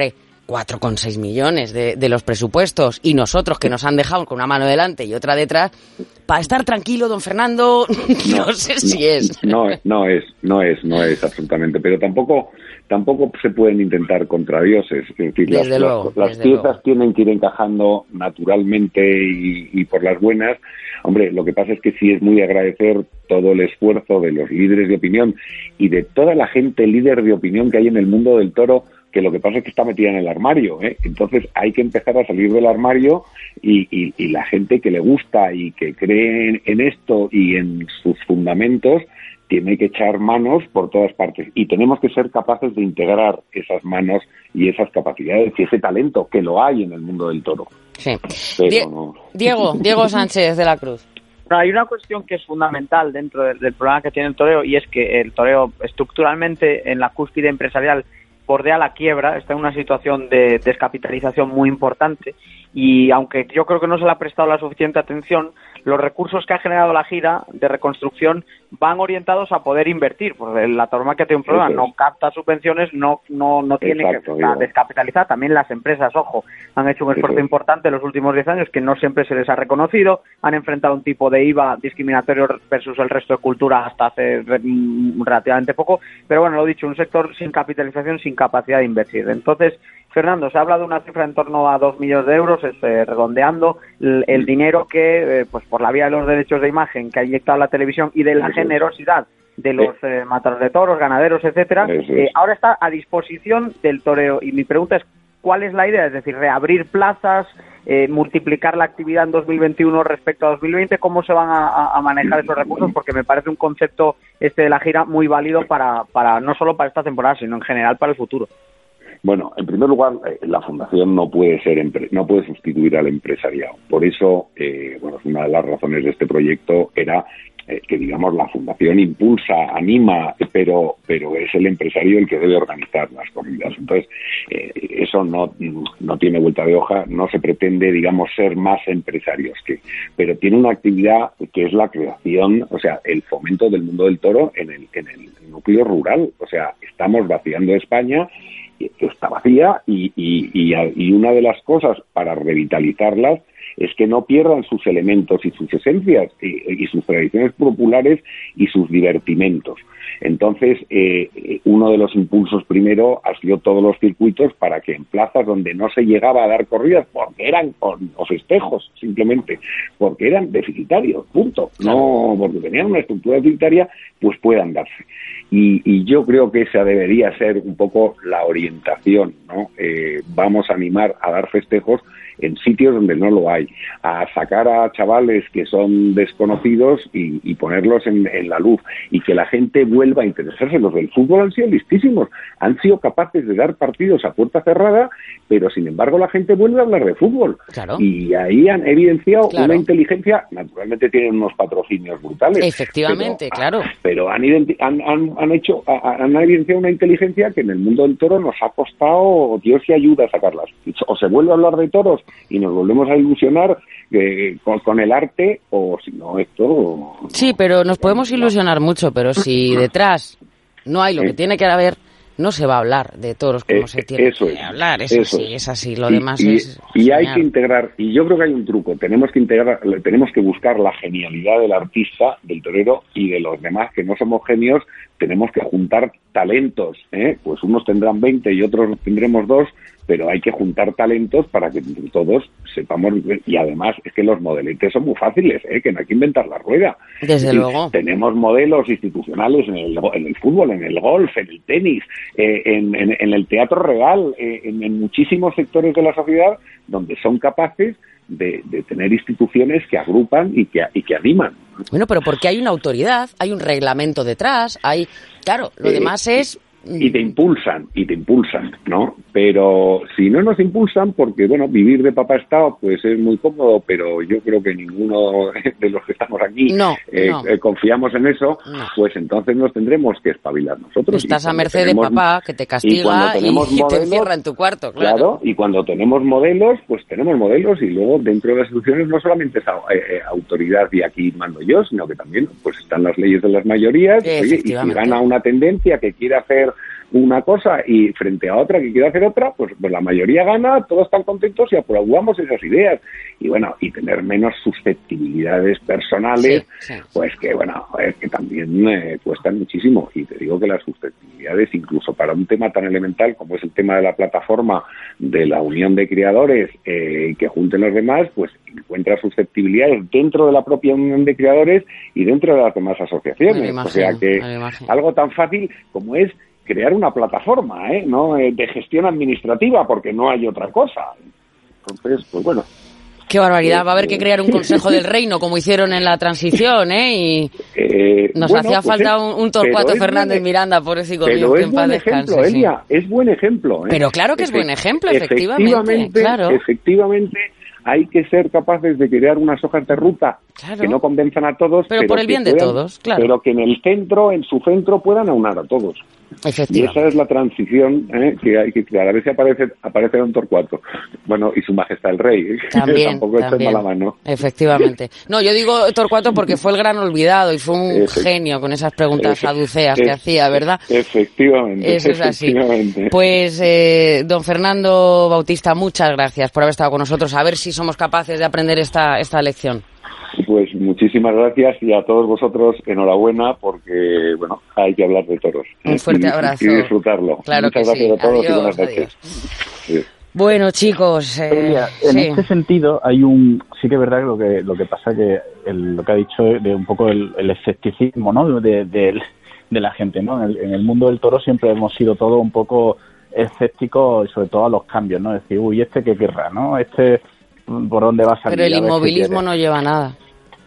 cuatro coma seis millones de, de los presupuestos y nosotros que nos han dejado con una mano delante y otra detrás, para estar tranquilo, don Fernando, no, no sé si no, es. No, no es, no es, no es absolutamente, pero tampoco tampoco se pueden intentar contradioses. Es decir, desde las, luego, las, las desde piezas luego. tienen que ir encajando naturalmente y, y por las buenas. Hombre, lo que pasa es que sí es muy agradecer todo el esfuerzo de los líderes de opinión y de toda la gente líder de opinión que hay en el mundo del toro, que lo que pasa es que está metida en el armario, ¿eh? Entonces hay que empezar a salir del armario y, y, y la gente que le gusta y que cree en, en esto y en sus fundamentos tiene que echar manos por todas partes y tenemos que ser capaces de integrar esas manos y esas capacidades y ese talento que lo hay en el mundo del toro. Sí. Pero Die- no. Diego, Diego Sánchez de la Cruz. Hay una cuestión que es fundamental dentro del, del programa que tiene el toreo y es que el toreo estructuralmente en la cúspide empresarial bordea la quiebra, está en una situación de descapitalización muy importante y aunque yo creo que no se le ha prestado la suficiente atención, los recursos que ha generado la gira de reconstrucción van orientados a poder invertir, porque la tauromaquia tiene un problema, Eso es. no capta subvenciones, no no no tiene Exacto, que está digo. descapitalizar. También las empresas, ojo, han hecho un esfuerzo Eso es. importante en los últimos diez años que no siempre se les ha reconocido, han enfrentado un tipo de I V A discriminatorio versus el resto de cultura hasta hace re- relativamente poco, pero bueno, lo dicho, un sector sin capitalización, sin capacidad de invertir. Entonces, Fernando, se habla de una cifra en torno a dos millones de euros, es, eh, redondeando el, el dinero que, eh, pues por la vía de los derechos de imagen que ha inyectado la televisión y de la Eso es. generosidad de los eh, matadores de toros, ganaderos, etcétera, Eso es. eh, ahora está a disposición del toreo. Y mi pregunta es, ¿cuál es la idea? Es decir, reabrir plazas, eh, multiplicar la actividad en dos mil veintiuno respecto a dos mil veinte, ¿cómo se van a, a manejar esos recursos? Porque me parece un concepto este de la gira muy válido para, para no solo para esta temporada, sino en general para el futuro. Bueno, en primer lugar, eh, la fundación no puede ser empre- no puede sustituir al empresariado. Por eso, eh, bueno, una de las razones de este proyecto era eh, que, digamos, la fundación impulsa, anima, pero pero es el empresario el que debe organizar las corridas. Entonces, eh, eso no no tiene vuelta de hoja. No se pretende, digamos, ser más empresarios que, pero tiene una actividad que es la creación, o sea, el fomento del mundo del toro en el en el núcleo rural. O sea, estamos vaciando España, que está vacía y, y, y, y una de las cosas para revitalizarlas es que no pierdan sus elementos y sus esencias y, y sus tradiciones populares y sus divertimentos. Entonces, eh, uno de los impulsos primero ha sido todos los circuitos para que en plazas donde no se llegaba a dar corridas, porque eran o, o festejos, simplemente, porque eran deficitarios, punto, no porque tenían una estructura deficitaria, pues puedan darse. Y, y yo creo que esa debería ser un poco la orientación, ¿no? Eh, vamos a animar a dar festejos en sitios donde no lo hay, a sacar a chavales que son desconocidos y, y ponerlos en, en la luz y que la gente vuelva a interesarse. Los del fútbol han sido listísimos, han sido capaces de dar partidos a puerta cerrada, pero sin embargo la gente vuelve a hablar de fútbol. Claro. Y ahí han evidenciado Claro. una inteligencia, naturalmente tienen unos patrocinios brutales. Efectivamente, pero, claro. Pero han, identi- han, han, han hecho, han evidenciado una inteligencia que en el mundo del toro nos ha costado, Dios y ayuda a sacarlas. O se vuelve a hablar de toros y nos volvemos a ilusionar eh, con, con el arte, o si no, esto... Sí, pero nos podemos ilusionar mucho, pero si detrás no hay lo que tiene que haber, no se va a hablar de toros como Eh, se tiene eso que es, hablar. Es eso así, es. es así. Lo Y- demás y, es y hay genial. que integrar, y yo creo que hay un truco, tenemos que integrar, tenemos que buscar la genialidad del artista, del torero y de los demás que no somos genios, tenemos que juntar talentos, ¿eh? Pues unos tendrán veinte y otros tendremos dos, pero hay que juntar talentos para que entre todos sepamos, y además es que los modeletes son muy fáciles, ¿eh? Que no hay que inventar la rueda. Desde Es decir, luego. Tenemos modelos institucionales en el, en el fútbol, en el golf, en el tenis, eh, en, en, en el teatro real, eh, en, en muchísimos sectores de la sociedad donde son capaces de, de tener instituciones que agrupan y que, y que animan. Bueno, pero porque hay una autoridad, hay un reglamento detrás, hay... Claro, lo Eh, demás es... Y te impulsan, y te impulsan, ¿no? Pero si no nos impulsan, porque, bueno, vivir de papá Estado, pues es muy cómodo, pero yo creo que ninguno de los que estamos aquí No, eh, no. eh, confiamos en eso, No. pues entonces nos tendremos que espabilar nosotros. Estás Y a cuando merced de tenemos- papá, que te y castiga cuando y, tenemos y te modelos- encierra en tu cuarto, claro. Claro, y cuando tenemos modelos, pues tenemos modelos y luego dentro de las instituciones no solamente es au- eh, eh, autoridad y aquí mando yo, sino que también pues están las leyes de las mayorías. Oye, y si Efectivamente. gana una tendencia que quiere hacer una cosa y frente a otra que quiere hacer otra, pues, pues la mayoría gana, todos están contentos y aprobamos esas ideas. Y bueno, y tener menos susceptibilidades personales, sí, sí. pues que bueno, es que también eh, cuestan muchísimo. Y te digo que las susceptibilidades, incluso para un tema tan elemental como es el tema de la plataforma de la unión de criadores, eh, que junten los demás, pues encuentra susceptibilidades dentro de la propia unión de criadores y dentro de las demás asociaciones. Imagino, o sea que algo tan fácil como es crear una plataforma, ¿eh? ¿no? Eh, de gestión administrativa, porque no hay otra cosa. Entonces, pues bueno. Qué barbaridad, va a haber que crear un Consejo del Reino, como hicieron en la transición, ¿eh? Y eh, nos bueno, hacía pues falta es, un, un Torcuato Fernández buen, Miranda, pobrecito mío, que en paz descanse. Pero es buen ejemplo, Elia, sí. es buen ejemplo. ¿eh? Pero claro que es buen ejemplo, efectivamente. Efectivamente, claro. efectivamente hay que ser capaces de crear unas hojas de ruta claro. que no convenzan a todos, pero, pero por el bien puedan, de todos, claro. pero que en el centro, en su centro, puedan aunar a todos. Y esa es la transición ¿eh? que hay que a la vez aparece aparece Don Torcuato, bueno, y su majestad el rey, también, tampoco también. es mala mano. Efectivamente. No, yo digo Torcuato porque fue el gran olvidado y fue un Efect- genio con esas preguntas saduceas que hacía, ¿verdad? Efectivamente. Eso es así. Efectivamente. Pues, eh, don Fernando Bautista, muchas gracias por haber estado con nosotros. A ver si somos capaces de aprender esta esta lección. Pues muchísimas gracias y a todos vosotros enhorabuena porque, bueno, hay que hablar de toros. Un fuerte y, abrazo. Y disfrutarlo. Claro Muchas que gracias sí. a todos Adiós, y buenas noches. Sí. Bueno, chicos, eh, Elia, en sí. este sentido hay un, sí que es verdad que lo que lo que pasa que el, lo que ha dicho de un poco el, el escepticismo, ¿no? De, de, de la gente, ¿no? En el, en el mundo del toro siempre hemos sido todos un poco escépticos y sobre todo a los cambios, ¿no? Es decir, uy, este qué querrá, ¿no? Este por dónde va a salir. Pero el inmovilismo no lleva a nada.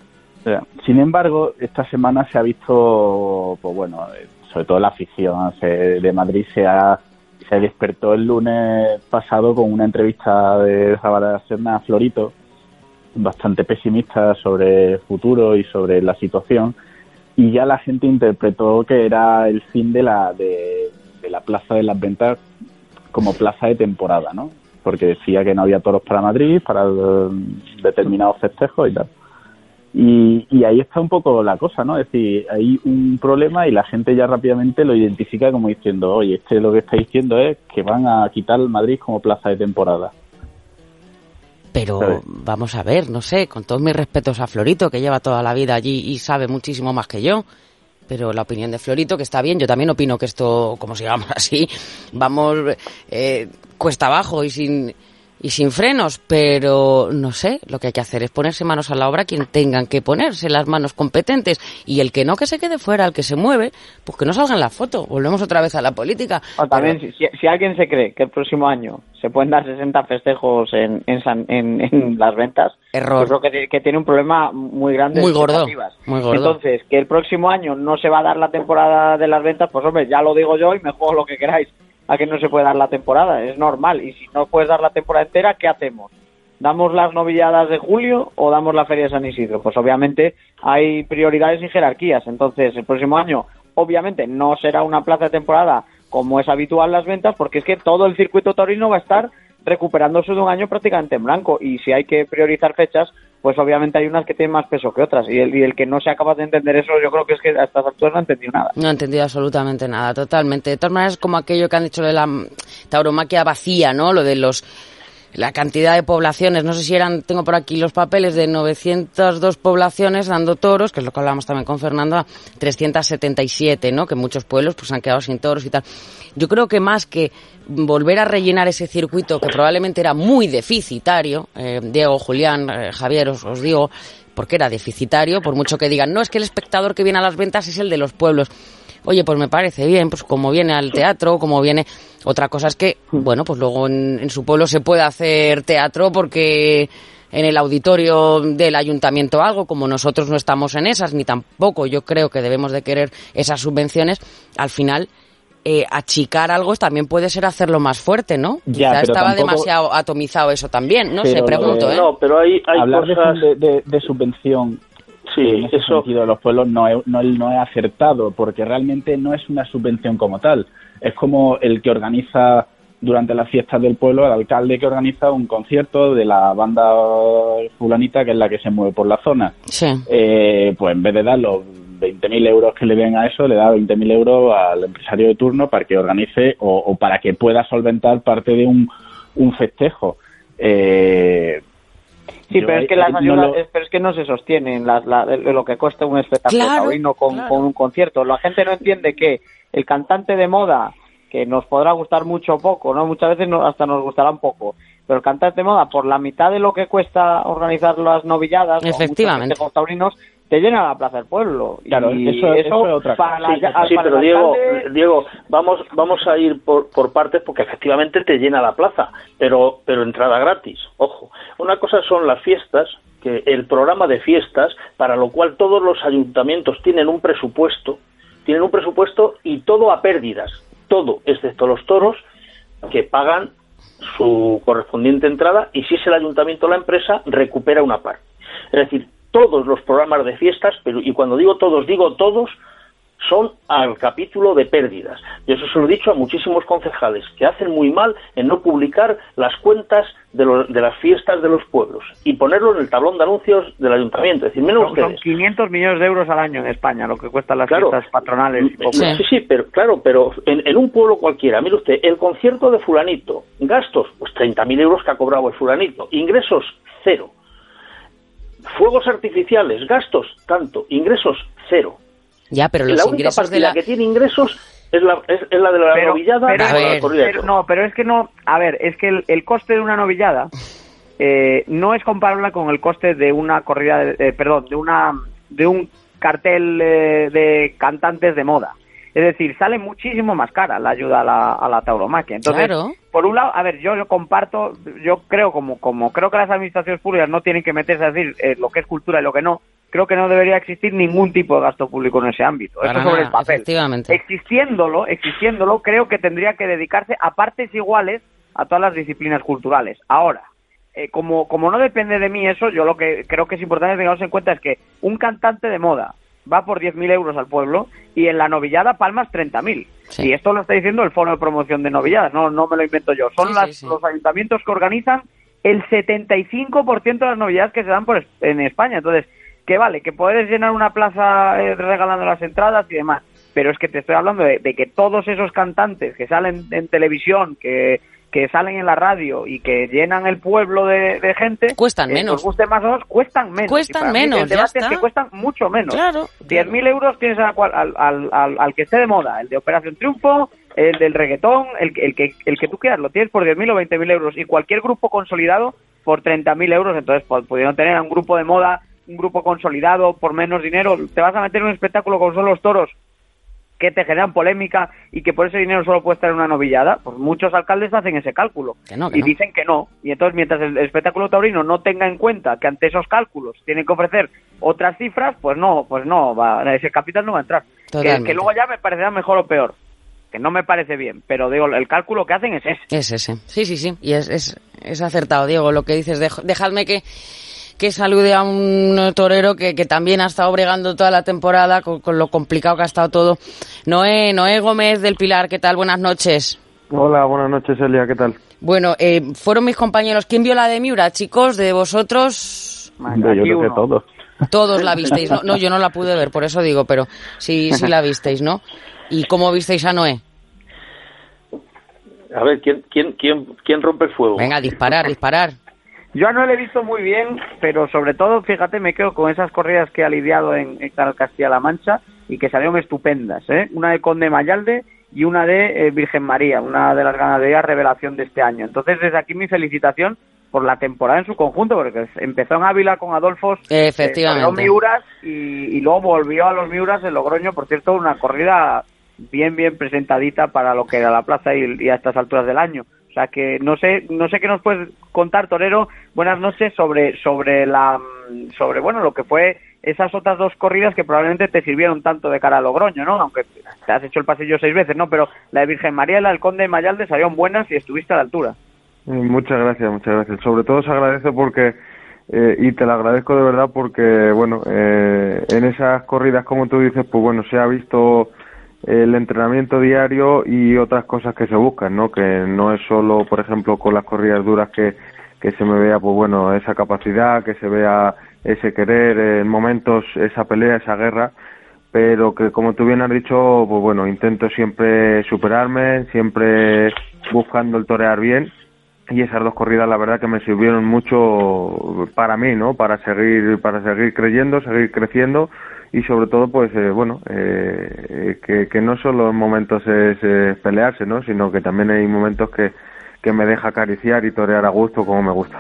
Sin embargo, esta semana se ha visto, pues bueno, sobre todo la afición de Madrid se ha se despertó el lunes pasado con una entrevista de Zabala Serna a Florito, bastante pesimista sobre el futuro y sobre la situación, y ya la gente interpretó que era el fin de la de, de la Plaza de las Ventas como plaza de temporada, ¿no? Porque decía que no había toros para Madrid, para determinados festejos y tal. Y, y ahí está un poco la cosa, ¿no? Es decir, hay un problema y la gente ya rápidamente lo identifica como diciendo, oye, este lo que está diciendo es que van a quitar Madrid como plaza de temporada. Pero ¿sabes? Vamos a ver, no sé, con todos mis respetos a Florito, que lleva toda la vida allí y sabe muchísimo más que yo, pero la opinión de Florito, que está bien, yo también opino que esto, como sigamos así, vamos eh, cuesta abajo y sin... y sin frenos, pero no sé, lo que hay que hacer es ponerse manos a la obra quien tengan que ponerse las manos competentes, y el que no, que se quede fuera, el que se mueve, pues que no salga en la foto. Volvemos otra vez a la política. O también, pero... si, si alguien se cree que el próximo año se pueden dar sesenta festejos en en, San, en, en las ventas, error. Yo creo que, que tiene un problema muy grande. Muy gordo, muy gordo. Entonces, que el próximo año no se va a dar la temporada de las ventas, pues hombre, ya lo digo yo y me juego lo que queráis. A que no se puede dar la temporada, es normal. Y si no puedes dar la temporada entera, ¿qué hacemos? ¿Damos las novilladas de julio o damos la Feria de San Isidro? Pues obviamente hay prioridades y jerarquías. Entonces, el próximo año, obviamente, no será una plaza de temporada como es habitual las ventas, porque es que todo el circuito taurino va a estar recuperándose de un año prácticamente en blanco. Y si hay que priorizar fechas, pues obviamente hay unas que tienen más peso que otras, y el, y el que no sea capaz de entender eso, yo creo que es que a estas alturas no ha entendido nada. No ha entendido absolutamente nada, totalmente. De todas maneras, es como aquello que han dicho de la tauromaquia vacía, ¿no? Lo de los la cantidad de poblaciones, no sé si eran, tengo por aquí los papeles de novecientas dos poblaciones dando toros, que es lo que hablábamos también con Fernando, a trescientas setenta y siete, ¿no? Que muchos pueblos pues han quedado sin toros y tal. Yo creo que más que volver a rellenar ese circuito que probablemente era muy deficitario, eh, Diego, Julián, eh, Javier, os, os digo, porque era deficitario, por mucho que digan, no, es que el espectador que viene a las ventas es el de los pueblos. Oye, pues me parece bien, pues como viene al teatro, como viene... Otra cosa es que, bueno, pues luego en, en su pueblo se puede hacer teatro porque en el auditorio del ayuntamiento algo, como nosotros no estamos en esas, ni tampoco yo creo que debemos de querer esas subvenciones, al final... Eh, achicar algo también puede ser hacerlo más fuerte, ¿no? Ya, Quizá estaba tampoco... demasiado atomizado eso también, no pero, sé, pregunto, eh, ¿eh? No, pero hay, hay hablar cosas... de, de, de subvención sí, en ese eso... sentido de los pueblos no es, no, no es acertado, porque realmente no es una subvención como tal. Es como el que organiza durante las fiestas del pueblo, el alcalde que organiza un concierto de la banda fulanita, que es la que se mueve por la zona. Sí. Eh, pues en vez de darlo veinte mil euros que le den a eso, le da veinte mil euros al empresario de turno para que organice o, o para que pueda solventar parte de un, un festejo. Eh, Sí, pero es que las ayudas, no lo... pero es que no se sostienen las, la, lo que cuesta un espectáculo claro, taurino con, claro. con un concierto. La gente no entiende que el cantante de moda, que nos podrá gustar mucho o poco, no, muchas veces no, hasta nos gustará un poco, pero el cantante de moda, por la mitad de lo que cuesta organizar las novilladas, efectivamente, o muchos taurinos, te llena la plaza del pueblo. Claro, y eso, eso, eso es otra cosa. Para sí, la, sí para pero Diego, alcalde... Diego, vamos vamos a ir por, por partes porque efectivamente te llena la plaza, pero pero entrada gratis. Ojo, una cosa son las fiestas, que el programa de fiestas, para lo cual todos los ayuntamientos tienen un presupuesto, tienen un presupuesto y todo a pérdidas, todo, excepto los toros, que pagan su correspondiente entrada, y si es el ayuntamiento o la empresa, recupera una parte. Es decir, todos los programas de fiestas, pero y cuando digo todos, digo todos, son al capítulo de pérdidas. Y eso se lo he dicho a muchísimos concejales, que hacen muy mal en no publicar las cuentas de, los, de las fiestas de los pueblos y ponerlo en el tablón de anuncios del ayuntamiento. Es decir, menos son, ustedes. Son quinientos millones de euros al año en España, lo que cuestan las claro, fiestas patronales. Y populares. Sí, sí, pero claro, pero en, en un pueblo cualquiera, mire usted, el concierto de fulanito, gastos, pues treinta mil euros que ha cobrado el fulanito, ingresos, cero. Fuegos artificiales, gastos, tanto, ingresos, cero. Ya, pero los la única ingresos de la... que tiene ingresos es la, es, es la de la pero, novillada. Pero, pero, la corrida pero, no, pero es que no... A ver, es que el, el coste de una novillada eh, no es comparable con el coste de una corrida... De, eh, perdón, de una de un cartel eh, de cantantes de moda. Es decir, sale muchísimo más cara la ayuda a la, a la tauromaquia. Entonces, claro. Por un lado, a ver, yo, yo comparto, yo creo como como creo que las administraciones públicas no tienen que meterse a decir eh, lo que es cultura y lo que no, creo que no debería existir ningún tipo de gasto público en ese ámbito. Para Eso nada, sobre el papel. efectivamente. Existiéndolo, existiéndolo, creo que tendría que dedicarse a partes iguales a todas las disciplinas culturales. Ahora, eh, como, como no depende de mí eso, yo lo que creo que es importante que tengamos en cuenta es que un cantante de moda va por diez mil euros al pueblo y en la novillada palmas treinta mil. Sí. Y esto lo está diciendo el Foro de Promoción de Novilladas, no no me lo invento yo. Son sí, las, sí, sí. los ayuntamientos que organizan el setenta y cinco por ciento de las novilladas que se dan por en España. Entonces, que vale, que puedes llenar una plaza eh, regalando las entradas y demás, pero es que te estoy hablando de, de que todos esos cantantes que salen en televisión, que que salen en la radio y que llenan el pueblo de, de gente, cuestan eh, menos. Nos guste más o menos, cuestan menos. Cuestan menos, el debate ya es está. que cuestan mucho menos. Claro. diez mil euros tienes al, al, al, al, al que esté de moda, el de Operación Triunfo, el del reggaetón, el, el, que, el que tú quieras, lo tienes por diez mil o veinte mil euros, y cualquier grupo consolidado por treinta mil euros. Entonces, pudieron tener un grupo de moda, un grupo consolidado por menos dinero. Te vas a meter en un espectáculo como son los toros, que te generan polémica y que por ese dinero solo puedes traer una novillada. Pues muchos alcaldes hacen ese cálculo que no, que y no. dicen que no. Y entonces, mientras el espectáculo taurino no tenga en cuenta que ante esos cálculos tienen que ofrecer otras cifras, pues no, pues no va, ese capital no va a entrar. Que, que luego ya me parecerá mejor o peor, que no me parece bien, pero digo, el cálculo que hacen es ese. Es ese, sí, sí, sí, y es, es, es acertado, Diego, lo que dices. Dej, dejadme que que salude a un torero que, que también ha estado bregando toda la temporada con, con lo complicado que ha estado todo. Noé, Noé Gómez del Pilar, ¿qué tal? Buenas noches. Hola, buenas noches, Elia, ¿qué tal? Bueno, eh, fueron mis compañeros. ¿Quién vio la de Miura, chicos? ¿De vosotros? Yo, yo creo que todos. Todos la visteis, ¿no? No, yo no la pude ver, por eso digo, pero sí, sí la visteis, ¿no? ¿Y cómo visteis a Noé? A ver, ¿quién, quién, quién, quién rompe el fuego? Venga, disparar, disparar. Yo no lo he visto muy bien, pero sobre todo, fíjate, me quedo con esas corridas que ha lidiado en, en Castilla-La Mancha y que salieron estupendas, ¿eh? Una de Conde Mayalde y una de eh, Virgen María, una de las ganaderías revelación de este año. Entonces, desde aquí mi felicitación por la temporada en su conjunto, porque empezó en Ávila con Adolfos, efectivamente, eh, Miuras y, y luego volvió a los Miuras en Logroño. Por cierto, una corrida bien, bien presentadita para lo que era la plaza y, y a estas alturas del año. O sea que no sé, no sé qué nos puedes contar, torero. Buenas noches, sobre sobre la sobre bueno lo que fue esas otras dos corridas que probablemente te sirvieron tanto de cara a Logroño, ¿no? Aunque te has hecho el pasillo seis veces, ¿no? Pero la de Virgen María y la del Conde de Mayalde salieron buenas y estuviste a la altura. Muchas gracias, muchas gracias. Sobre todo se agradece porque eh, y te lo agradezco de verdad porque bueno eh, en esas corridas, como tú dices, pues bueno, se ha visto el entrenamiento diario y otras cosas que se buscan, ¿no? Que no es solo, por ejemplo, con las corridas duras que, que se me vea, pues bueno, esa capacidad, que se vea ese querer, en momentos esa pelea, esa guerra, pero que, como tú bien has dicho, pues bueno, intento siempre superarme, siempre buscando el torear bien, y esas dos corridas la verdad que me sirvieron mucho para mí, ¿no? Para seguir, para seguir creyendo, seguir creciendo, y sobre todo, pues eh, bueno, eh, que, que no solo en momentos es eh, pelearse, ¿no? Sino que también hay momentos que, que me deja acariciar y torear a gusto como me gusta.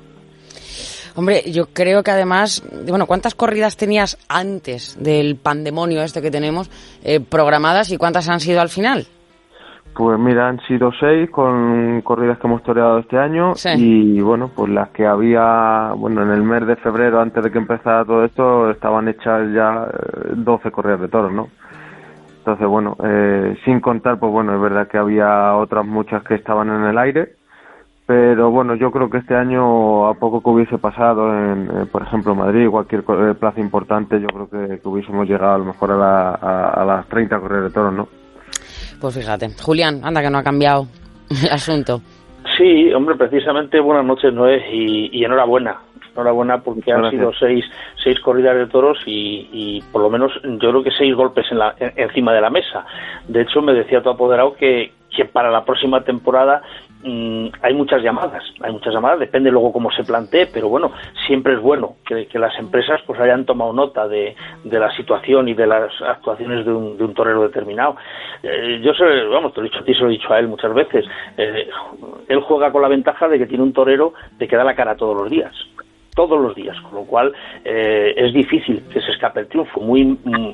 Hombre, yo creo que además, bueno, ¿cuántas corridas tenías antes del pandemonio este que tenemos eh, programadas y cuántas han sido al final? Pues mira, han sido seis con corridas que hemos toreado este año, sí. Y bueno, pues las que había, bueno, en el mes de febrero, antes de que empezara todo esto, estaban hechas ya doce corridas de toros, ¿no? Entonces, bueno, eh, sin contar, pues bueno, es verdad que había otras muchas que estaban en el aire, pero bueno, yo creo que este año, a poco que hubiese pasado en, eh, por ejemplo, Madrid, cualquier eh, plaza importante, yo creo que, que hubiésemos llegado a lo mejor a, la, a, a las treinta corridas de toros, ¿no? Pues fíjate. Julián, anda que no ha cambiado el asunto. Sí, hombre, precisamente buenas noches, Noé, y, y enhorabuena. Enhorabuena porque han sido seis seis corridas de toros y, y por lo menos yo creo que seis golpes en la, en, encima de la mesa. De hecho, me decía tu apoderado que, que para la próxima temporada mmm, hay muchas llamadas, hay muchas llamadas, depende luego cómo se plantee, pero bueno, siempre es bueno que, que las empresas pues hayan tomado nota de, de la situación y de las actuaciones de un, de un torero determinado. Eh, yo sé, vamos, te lo he dicho a ti, se lo he dicho a él muchas veces, eh, él juega con la ventaja de que tiene un torero de que da la cara todos los días. todos los días, con lo cual eh, es difícil que se escape el triunfo. Muy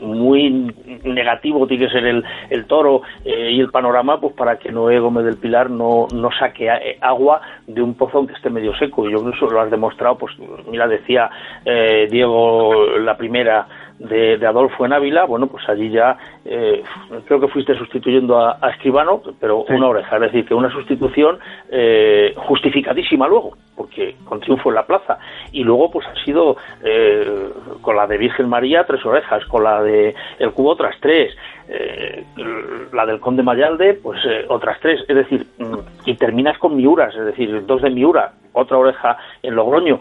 muy negativo tiene que ser el, el toro eh, y el panorama, pues para que Noé Gómez del Pilar no, no saque agua de un pozo aunque esté medio seco, y yo creo que eso lo has demostrado. Pues mira, decía eh, Diego la primera de, de Adolfo en Ávila, bueno, pues allí ya eh, creo que fuiste sustituyendo a, a Escribano, pero sí, una oreja, es decir, que una sustitución eh, justificadísima luego, porque con triunfo en la plaza, y luego pues ha sido eh, con la de Virgen María tres orejas, con la de El Cubo otras tres, eh, la del Conde Mayalde pues eh, otras tres, es decir, y terminas con Miuras, es decir, dos de Miura, otra oreja en Logroño.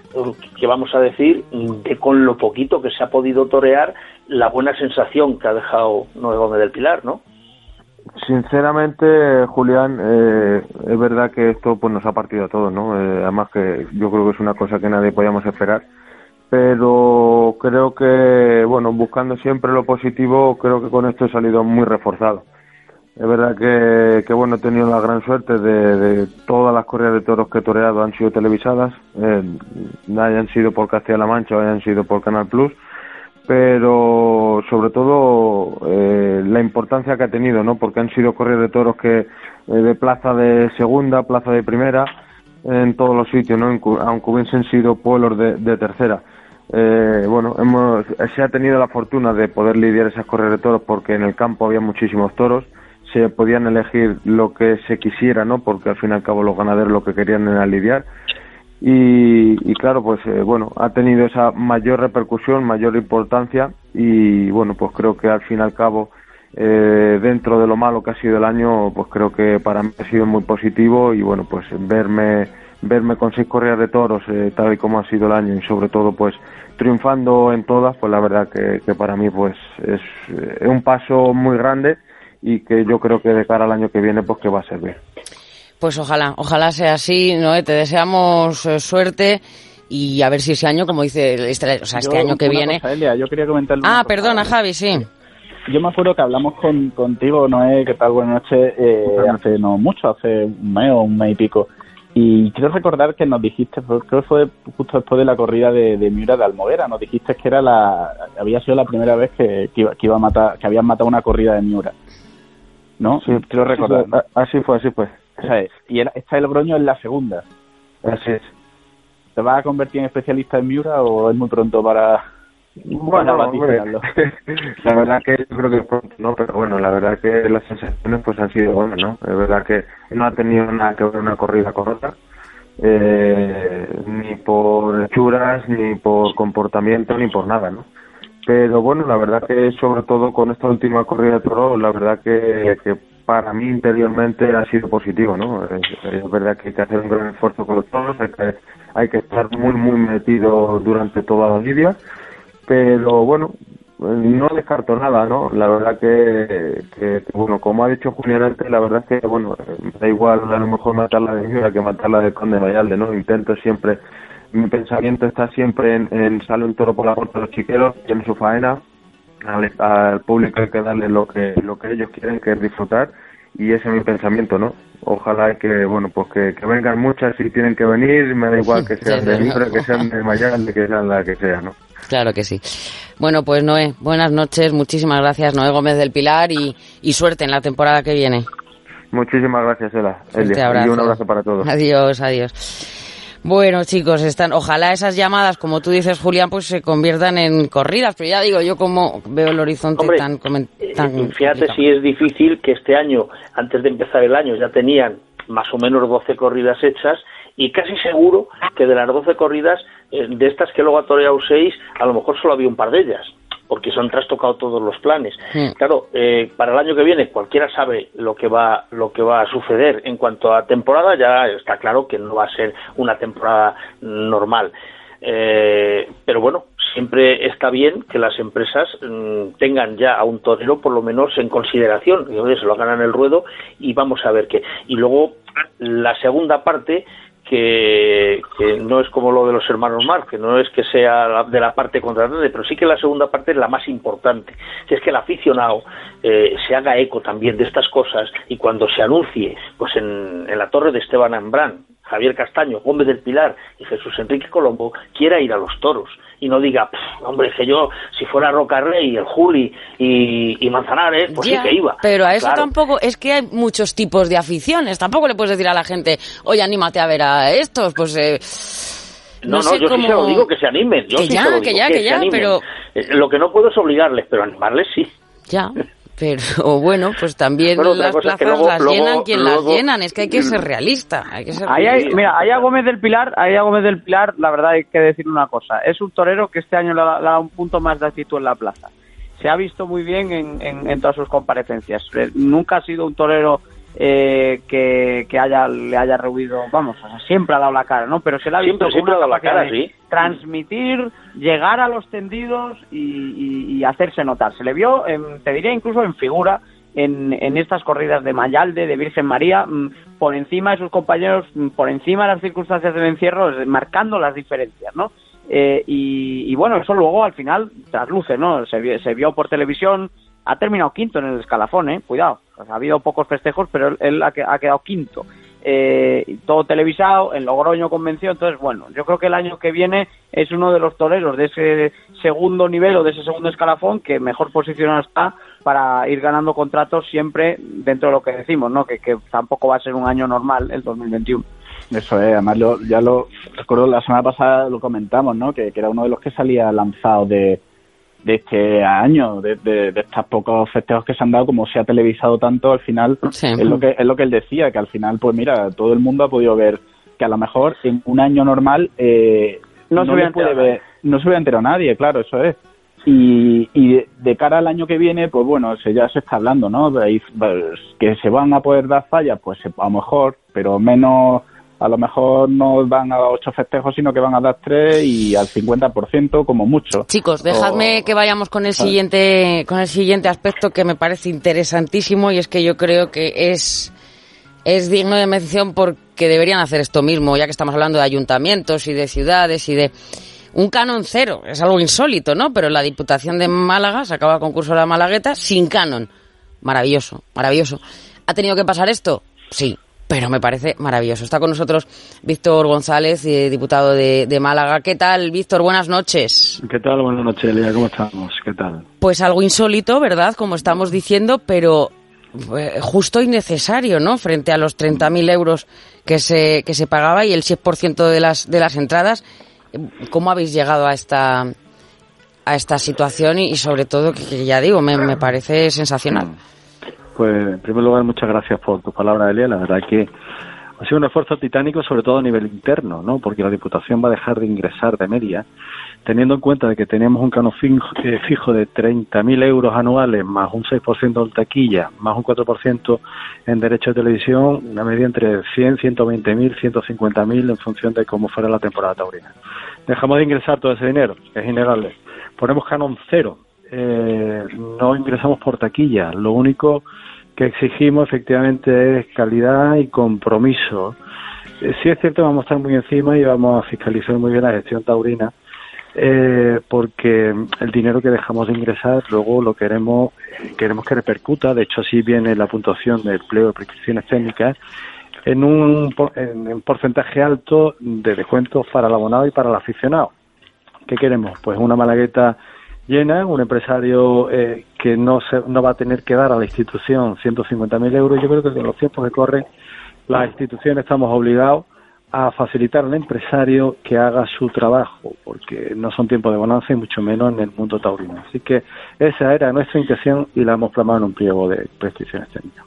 Que vamos a decir que con lo poquito que se ha podido torear, la buena sensación que ha dejado Noé Gómez del Pilar, ¿no? Sinceramente, Julián, eh, es verdad que esto pues nos ha partido a todos, ¿no? Eh, además que yo creo que es una cosa que nadie podíamos esperar, pero creo que, bueno, buscando siempre lo positivo, creo que con esto he salido muy reforzado. Es verdad que, que bueno, he tenido la gran suerte de, de todas las corridas de toros que he toreado han sido televisadas, eh, hayan sido por Castilla-La Mancha o hayan sido por Canal Plus, pero sobre todo eh, la importancia que ha tenido, ¿no? Porque han sido corridas de toros que eh, de plaza de segunda, plaza de primera, en todos los sitios, ¿no? Aunque hubiesen sido pueblos de, de tercera. Eh, bueno, hemos, se ha tenido la fortuna de poder lidiar esas corridas de toros porque en el campo había muchísimos toros. Se podían elegir lo que se quisiera, ¿no? Porque al fin y al cabo los ganaderos lo que querían era lidiar. Y, y claro, pues eh, bueno, ha tenido esa mayor repercusión, mayor importancia, y bueno, pues creo que al fin y al cabo, eh, dentro de lo malo que ha sido el año, pues creo que para mí ha sido muy positivo. Y bueno, pues verme verme con seis corridas de toros, eh, tal y como ha sido el año, y sobre todo pues triunfando en todas, pues la verdad que, que para mí pues es, es un paso muy grande, y que yo creo que de cara al año que viene pues que va a servir. Pues ojalá, ojalá sea así, Noé, te deseamos eh, suerte, y a ver si ese año, como dice, este, o sea, este yo, año que viene... Cosa, Elia, yo quería comentarle Ah, perdona, cosa, Javi, sí. Yo me acuerdo que hablamos con, contigo, Noé, ¿qué tal? Buenas noches, eh, hace no mucho, hace un mes o un mes y pico, y quiero recordar que nos dijiste, creo que fue justo después de la corrida de, de Miura de Almoguera, nos dijiste que era la había sido la primera vez que, que, iba, que iba a matar, que habían matado una corrida de Miura, ¿no? Sí, quiero recordar. ¿No? Así fue, así fue. O sea, y el, esta de Logroño es la segunda. Así es. ¿Te vas a convertir en especialista en Miura o es muy pronto para... Bueno, para vaticinarlo? La verdad que yo creo que pronto, ¿no? Pero bueno, la verdad que las sensaciones pues han sido buenas, ¿no? Es verdad que no ha tenido nada que ver una corrida con otra, eh, ni por hechuras, ni por comportamiento, ni por nada, ¿no? Pero bueno, la verdad que sobre todo con esta última corrida de toros, la verdad que, que para mí interiormente ha sido positivo, ¿no? Es, es verdad que hay que hacer un gran esfuerzo con los toros, hay que, hay que estar muy, muy metido durante toda la lidia, pero bueno, no descarto nada, ¿no? La verdad que, que, bueno, como ha dicho Julián antes, la verdad es que, bueno, da igual a lo mejor matarla de Miura que matarla de Conde Mayalde, ¿no? Intento siempre, mi pensamiento está siempre en, en sale un toro por la puerta de los chiqueros, tiene su faena, al, al público hay que darle lo que, lo que ellos quieren, que es disfrutar, y ese es mi pensamiento, ¿no? Ojalá que, bueno, pues que, que vengan muchas, si tienen que venir, me da igual que sean de Miura, que sean de Mayalde, que sean la que sea, ¿no? Claro que sí. Bueno, pues Noé, buenas noches, muchísimas gracias, Noé Gómez del Pilar, y, y suerte en la temporada que viene. Muchísimas gracias, Ela. Elia, y un abrazo para todos. Adiós, adiós. Bueno, chicos, están, ojalá esas llamadas, como tú dices, Julián, pues se conviertan en corridas, pero ya digo, yo como veo el horizonte Hombre, tan, tan fíjate complicado. si es difícil que este año, antes de empezar el año, ya tenían más o menos doce corridas hechas, y casi seguro que de las doce corridas, eh, de estas que luego ha toreado seis, a lo mejor solo había un par de ellas, porque se han trastocado todos los planes. Sí. Claro, eh, para el año que viene cualquiera sabe lo que va lo que va a suceder en cuanto a temporada. Ya está claro que no va a ser una temporada normal. Eh, pero bueno, siempre está bien que las empresas mmm, tengan ya a un torero por lo menos en consideración, y oye, se lo ganan el ruedo y vamos a ver qué. Y luego la segunda parte, que, que no es como lo de los hermanos Mar, que no es que sea de la parte contratante, pero sí que la segunda parte es la más importante, que es que el aficionado eh, se haga eco también de estas cosas, y cuando se anuncie pues en, en la torre de Esteban Ambrán, Javier Castaño, Gómez del Pilar y Jesús Enrique Colombo, quiera ir a los toros y no diga, hombre, que yo, si fuera Rocarrey, el Juli y, y Manzanares, pues ya, sí que iba. Pero a eso claro. Tampoco, es que hay muchos tipos de aficiones, tampoco le puedes decir a la gente, oye, anímate a ver a estos, pues... Eh, no, no, no yo cómo... sí se lo digo, que se animen. Yo que sí ya, se lo digo, que ya, que, que ya, pero... Eh, lo que no puedo es obligarles, pero animarles sí. Ya... Pero bueno, pues también bueno, las plazas es luego, las llenan luego, quien luego, las llenan, es que hay que ser realista. Hay que ser ahí hay, mira, ahí a Gómez del Pilar, ahí a Gómez del Pilar, la verdad hay que decir una cosa, es un torero que este año le ha, le ha dado un punto más de actitud en la plaza. Se ha visto muy bien en, en, en todas sus comparecencias. Nunca ha sido un torero eh, que, que haya le haya rehuido, vamos, o sea, siempre ha dado la cara, ¿no? Pero se le ha visto siempre, siempre ha dado la cara, sí. Transmitir, llegar a los tendidos y, y, y hacerse notar. Se le vio, en, te diría incluso en figura, en, en estas corridas de Mayalde, de Virgen María, por encima de sus compañeros, por encima de las circunstancias del encierro, marcando las diferencias, ¿no? Eh, y, y bueno, eso luego al final trasluce, ¿no? Se vio, se vio por televisión. Ha terminado quinto en el escalafón, ¿eh? Cuidado. O sea, ha habido pocos festejos, pero él, él ha, ha quedado quinto. Eh, todo televisado, en Logroño convenció. Entonces, bueno, yo creo que el año que viene es uno de los toreros de ese segundo nivel o de ese segundo escalafón que mejor posicionado está para ir ganando contratos siempre dentro de lo que decimos, ¿no? Que, que tampoco va a ser un año normal el dos mil veintiuno. Eso es, además lo, ya lo recuerdo, la semana pasada lo comentamos, ¿no? Que, que era uno de los que salía lanzado de de este año, de, de, de estos pocos festejos que se han dado, como se ha televisado tanto, al final sí. es lo que es lo que él decía, que al final, pues mira, todo el mundo ha podido ver que a lo mejor en un año normal eh, no, no, se puede ver, no se hubiera enterado nadie, claro, eso es. Y, y de, de cara al año que viene, pues bueno, se, ya se está hablando, ¿no? De ahí, pues, que se van a poder dar fallas, pues a lo mejor, pero menos... A lo mejor no van a dar ocho festejos, sino que van a dar tres y al cincuenta por ciento como mucho. Chicos, dejadme o... que vayamos con el siguiente con el siguiente aspecto que me parece interesantísimo, y es que yo creo que es es digno de mención porque deberían hacer esto mismo, ya que estamos hablando de ayuntamientos y de ciudades y de un canon cero. Es algo insólito, ¿no? Pero la Diputación de Málaga sacaba concurso de la Malagueta sin canon. Maravilloso, maravilloso. ¿Ha tenido que pasar esto? Sí. Pero me parece maravilloso. Está con nosotros Víctor González, eh, diputado de, de Málaga. ¿Qué tal, Víctor? Buenas noches. ¿Qué tal? Buenas noches, Elia. ¿Cómo estamos? ¿Qué tal? Pues algo insólito, ¿verdad? Como estamos diciendo, pero eh, justo y necesario, ¿no? Frente a los treinta mil euros que se que se pagaba y el seis por ciento de las de las entradas. ¿Cómo habéis llegado a esta a esta situación? Y, y sobre todo, que, que ya digo, me, me parece sensacional. Pues, en primer lugar, muchas gracias por tus palabras, Elia. La verdad que ha sido un esfuerzo titánico, sobre todo a nivel interno, ¿no? Porque la Diputación va a dejar de ingresar de media, teniendo en cuenta de que tenemos un canon fijo de treinta mil euros anuales, más un seis por ciento en taquilla, más un cuatro por ciento en derechos de televisión, una media entre cien, ciento veinte mil, ciento cincuenta mil en función de cómo fuera la temporada taurina. Dejamos de ingresar todo ese dinero, es innegable. Ponemos canon cero. eh, no ingresamos por taquilla. Lo único que exigimos efectivamente es calidad y compromiso. Eh, sí es cierto, vamos a estar muy encima y vamos a fiscalizar muy bien la gestión taurina, eh, porque el dinero que dejamos de ingresar luego lo queremos queremos que repercuta. De hecho, así viene la puntuación del pliego de prescripciones técnicas en un en un porcentaje alto de descuentos para el abonado y para el aficionado. ¿Qué queremos? Pues una Malagueta llena, un empresario eh, que no se, no va a tener que dar a la institución ciento cincuenta mil euros. Yo creo que en los tiempos que corren las instituciones estamos obligados a facilitar al empresario que haga su trabajo, porque no son tiempos de bonanza y mucho menos en el mundo taurino. Así que esa era nuestra intención y la hemos plasmado en un pliego de prescripciones técnicas.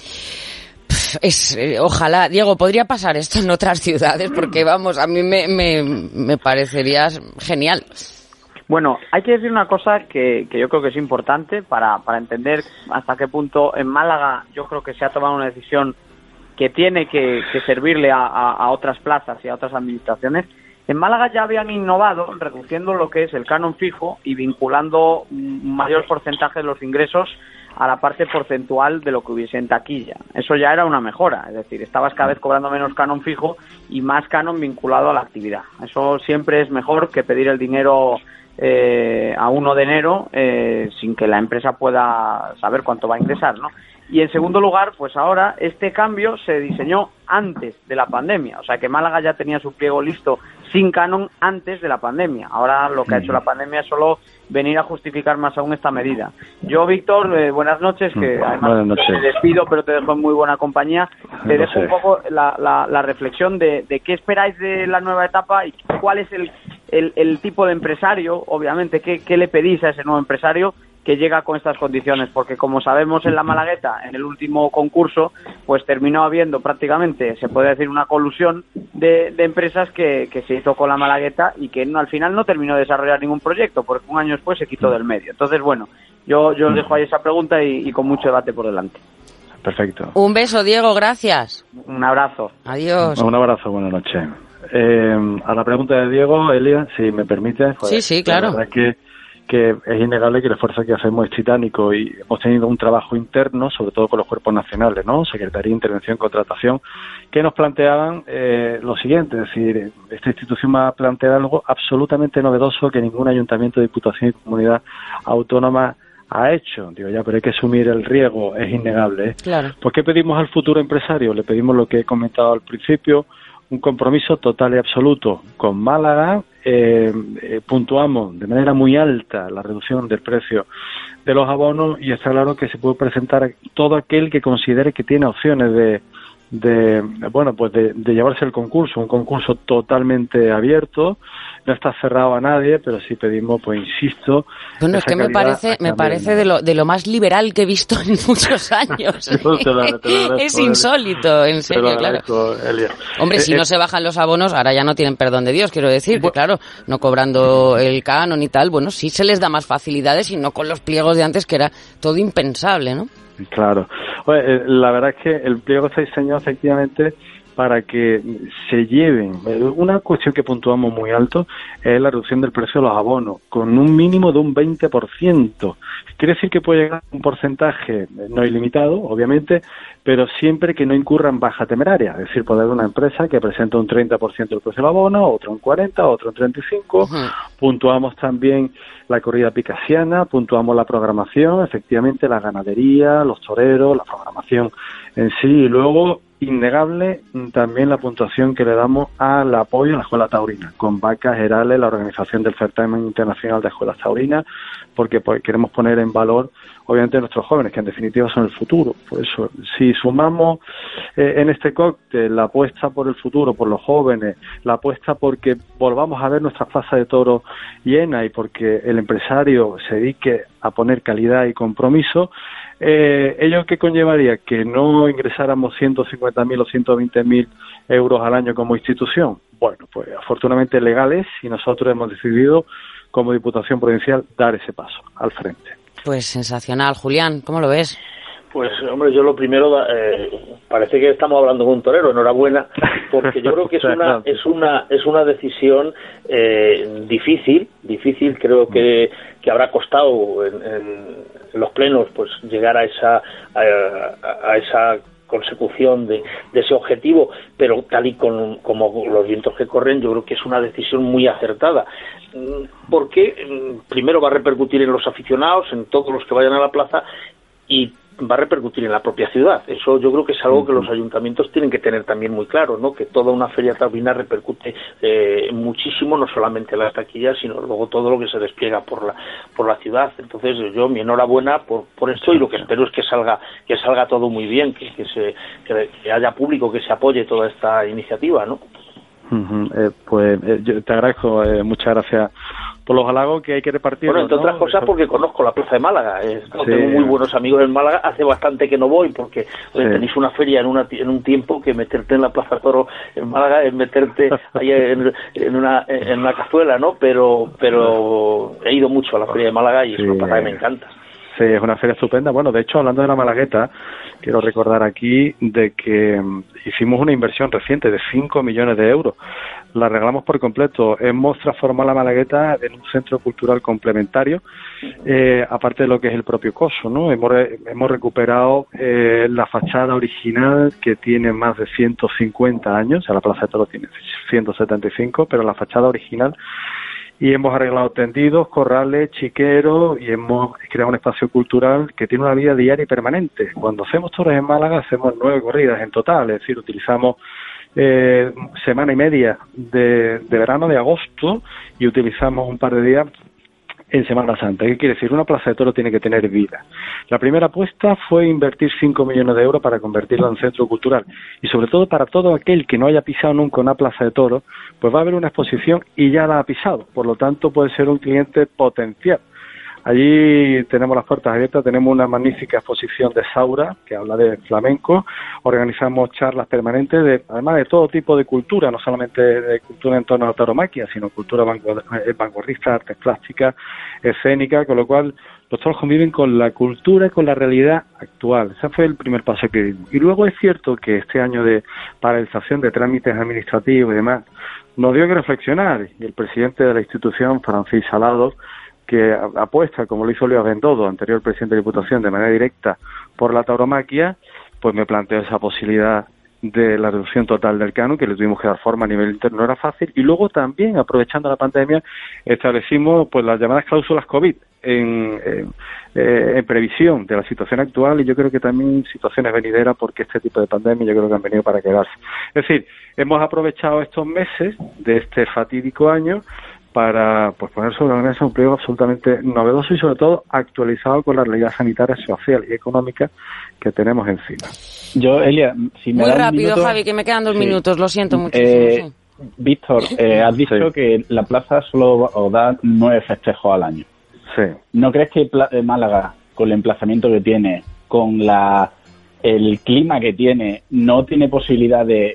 Es, eh, ojalá, Diego, podría pasar esto en otras ciudades, porque vamos, a mí me, me, me parecería genial. Bueno, hay que decir una cosa que, que yo creo que es importante para, para entender hasta qué punto en Málaga yo creo que se ha tomado una decisión que tiene que, que servirle a, a, a otras plazas y a otras administraciones. En Málaga ya habían innovado reduciendo lo que es el canon fijo y vinculando un mayor porcentaje de los ingresos a la parte porcentual de lo que hubiese en taquilla. Eso ya era una mejora, es decir, estabas cada vez cobrando menos canon fijo y más canon vinculado a la actividad. Eso siempre es mejor que pedir el dinero eh, a uno de enero eh, sin que la empresa pueda saber cuánto va a ingresar, ¿no? Y en segundo lugar, pues ahora este cambio se diseñó antes de la pandemia, o sea que Málaga ya tenía su pliego listo sin canon antes de la pandemia. Ahora lo que ha hecho la pandemia es solo venir a justificar más aún esta medida. Yo, Víctor, eh, buenas noches, que además te despido, pero te dejo en muy buena compañía. Te dejo un poco la, la, la reflexión de, de qué esperáis de la nueva etapa y cuál es el, el, el tipo de empresario, obviamente, qué, qué le pedís a ese nuevo empresario que llega con estas condiciones, porque como sabemos en la Malagueta, en el último concurso, pues terminó habiendo prácticamente, se puede decir, una colusión de, de empresas que, que se hizo con la Malagueta y que no, al final no terminó de desarrollar ningún proyecto, porque un año después se quitó del medio. Entonces, bueno, yo, yo os dejo ahí esa pregunta y, y con mucho debate por delante. Perfecto. Un beso, Diego, gracias. Un abrazo. Adiós. Un abrazo, buenas noches. Eh, a la pregunta de Diego, Elia, si me permite. Pues, sí, sí, claro. La verdad es que que es innegable que el esfuerzo que hacemos es titánico y hemos tenido un trabajo interno, sobre todo con los cuerpos nacionales, ¿no? Secretaría, Intervención, Contratación, que nos planteaban eh, lo siguiente, es decir, esta institución va a plantear algo absolutamente novedoso que ningún ayuntamiento, diputación y comunidad autónoma ha hecho. Digo, ya, pero hay que asumir el riesgo, es innegable, ¿eh? Claro. ¿Por qué pedimos al futuro empresario? Le pedimos lo que he comentado al principio, un compromiso total y absoluto con Málaga. Eh, eh, puntuamos de manera muy alta la reducción del precio de los abonos y está claro que se puede presentar a todo aquel que considere que tiene opciones de, de bueno, pues de, de llevarse el concurso, un concurso totalmente abierto, no está cerrado a nadie, pero sí pedimos, pues insisto, bueno, es que me parece me parece de lo de lo más liberal que he visto en muchos años. te lo, te lo es insólito, en serio, claro. Elia. Hombre, eh, si eh, no se bajan los abonos, ahora ya no tienen perdón de Dios, quiero decir, que claro, no cobrando el canon y tal, bueno, sí se les da más facilidades y no con los pliegos de antes, que era todo impensable, ¿no? Claro. Oye, la verdad es que el pliego está diseñado efectivamente para que se lleven. Una cuestión que puntuamos muy alto es la reducción del precio de los abonos, con un mínimo de un veinte por ciento. Quiere decir que puede llegar a un porcentaje no ilimitado, obviamente, pero siempre que no incurra en baja temeraria. Es decir, puede haber una empresa que presenta un treinta por ciento del precio del abono, otro un cuarenta por ciento, otro un treinta y cinco por ciento. Uh-huh. Puntuamos también la corrida picasiana, puntuamos la programación, efectivamente la ganadería, los toreros, la programación en sí, y luego innegable también la puntuación que le damos al apoyo a la escuela taurina, con vacas herales, la organización del certamen internacional de escuelas taurinas, porque pues, queremos poner en valor obviamente nuestros jóvenes, que en definitiva son el futuro. Por eso, si sumamos eh, en este cóctel la apuesta por el futuro, por los jóvenes, la apuesta porque volvamos a ver nuestra plaza de toros llena y porque el empresario se dedique a poner calidad y compromiso, eh, ¿ello qué conllevaría? Que no ingresáramos ciento cincuenta mil o ciento veinte mil euros al año como institución. Bueno, pues afortunadamente legales y nosotros hemos decidido como Diputación Provincial dar ese paso al frente. Pues sensacional. Julián, ¿cómo lo ves? Pues, hombre, yo lo primero, eh, parece que estamos hablando con un torero, enhorabuena, porque yo creo que es una es una es una decisión eh, difícil, difícil, creo que, que habrá costado en, en, en los plenos pues llegar a esa a, a esa consecución de, de ese objetivo, pero tal y con, como los vientos que corren, yo creo que es una decisión muy acertada, porque primero va a repercutir en los aficionados, en todos los que vayan a la plaza, y va a repercutir en la propia ciudad. Eso yo creo que es algo que los ayuntamientos tienen que tener también muy claro, ¿no? Que toda una feria taurina repercute eh, muchísimo, no solamente en las taquillas, sino luego todo lo que se despliega por la por la ciudad. Entonces yo mi enhorabuena por por esto, y lo que espero es que salga que salga todo muy bien, que, que se que, que haya público que se apoye toda esta iniciativa, ¿no? Uh-huh. eh, pues eh, yo te agradezco, eh, muchas gracias por los halagos que hay que repartir. Bueno, entre ¿no? otras cosas porque conozco la Plaza de Málaga, eh, sí. Tengo muy buenos amigos en Málaga, hace bastante que no voy porque sí. Tenéis una feria en una en un tiempo que meterte en la Plaza Toro en Málaga es meterte ahí en, en una en una cazuela, ¿no? Pero pero he ido mucho a la feria de Málaga y sí. Es una plaza que me encanta. Sí, es una feria estupenda. Bueno, de hecho, hablando de la Malagueta, quiero recordar aquí de que hicimos una inversión reciente de cinco millones de euros. La arreglamos por completo. Hemos transformado la Malagueta en un centro cultural complementario, eh, aparte de lo que es el propio coso, ¿no? Hemos, hemos recuperado eh, la fachada original, que tiene más de ciento cincuenta años. O sea, la Plaza de Toros tiene ciento setenta y cinco, pero la fachada original. Y hemos arreglado tendidos, corrales, chiqueros, y hemos creado un espacio cultural que tiene una vida diaria y permanente. Cuando hacemos toros en Málaga hacemos nueve corridas en total, es decir, utilizamos eh, semana y media de, de verano, de agosto, y utilizamos un par de días en Semana Santa. ¿Qué quiere decir? Una plaza de toros tiene que tener vida. La primera apuesta fue invertir cinco millones de euros para convertirlo en centro cultural, y sobre todo para todo aquel que no haya pisado nunca una plaza de toros, pues va a haber una exposición y ya la ha pisado, por lo tanto puede ser un cliente potencial. Allí tenemos las puertas abiertas, tenemos una magnífica exposición de Saura, que habla de flamenco, organizamos charlas permanentes, de, además de todo tipo de cultura, no solamente de cultura en torno a la tauromaquia, sino cultura vanguardista, artes plásticas, escénica, con lo cual los toros conviven con la cultura y con la realidad actual. Ese fue el primer paso que dimos. Y luego es cierto que este año de paralización de trámites administrativos y demás nos dio que reflexionar, y el presidente de la institución, Francis Salado, que apuesta, como lo hizo Luis Bendodo, anterior presidente de Diputación, de manera directa por la tauromaquia, pues me planteó esa posibilidad de la reducción total del canon, que le tuvimos que dar forma a nivel interno, no era fácil. Y luego también, aprovechando la pandemia, establecimos pues las llamadas cláusulas COVID en, en, en previsión de la situación actual, y yo creo que también situaciones venideras, porque este tipo de pandemia yo creo que han venido para quedarse. Es decir, hemos aprovechado estos meses de este fatídico año para pues poner sobre la mesa un pliego absolutamente novedoso y sobre todo actualizado con la realidad sanitaria, social y económica que tenemos encima. Yo, Elia, si me Muy da rápido, minuto, Javi, que me quedan dos sí. minutos, lo siento muchísimo. Eh, sí. Víctor, eh, has dicho sí. que la plaza solo os da nueve festejos al año. Sí. ¿No crees que Málaga, con el emplazamiento que tiene, con la el clima que tiene, no tiene posibilidad de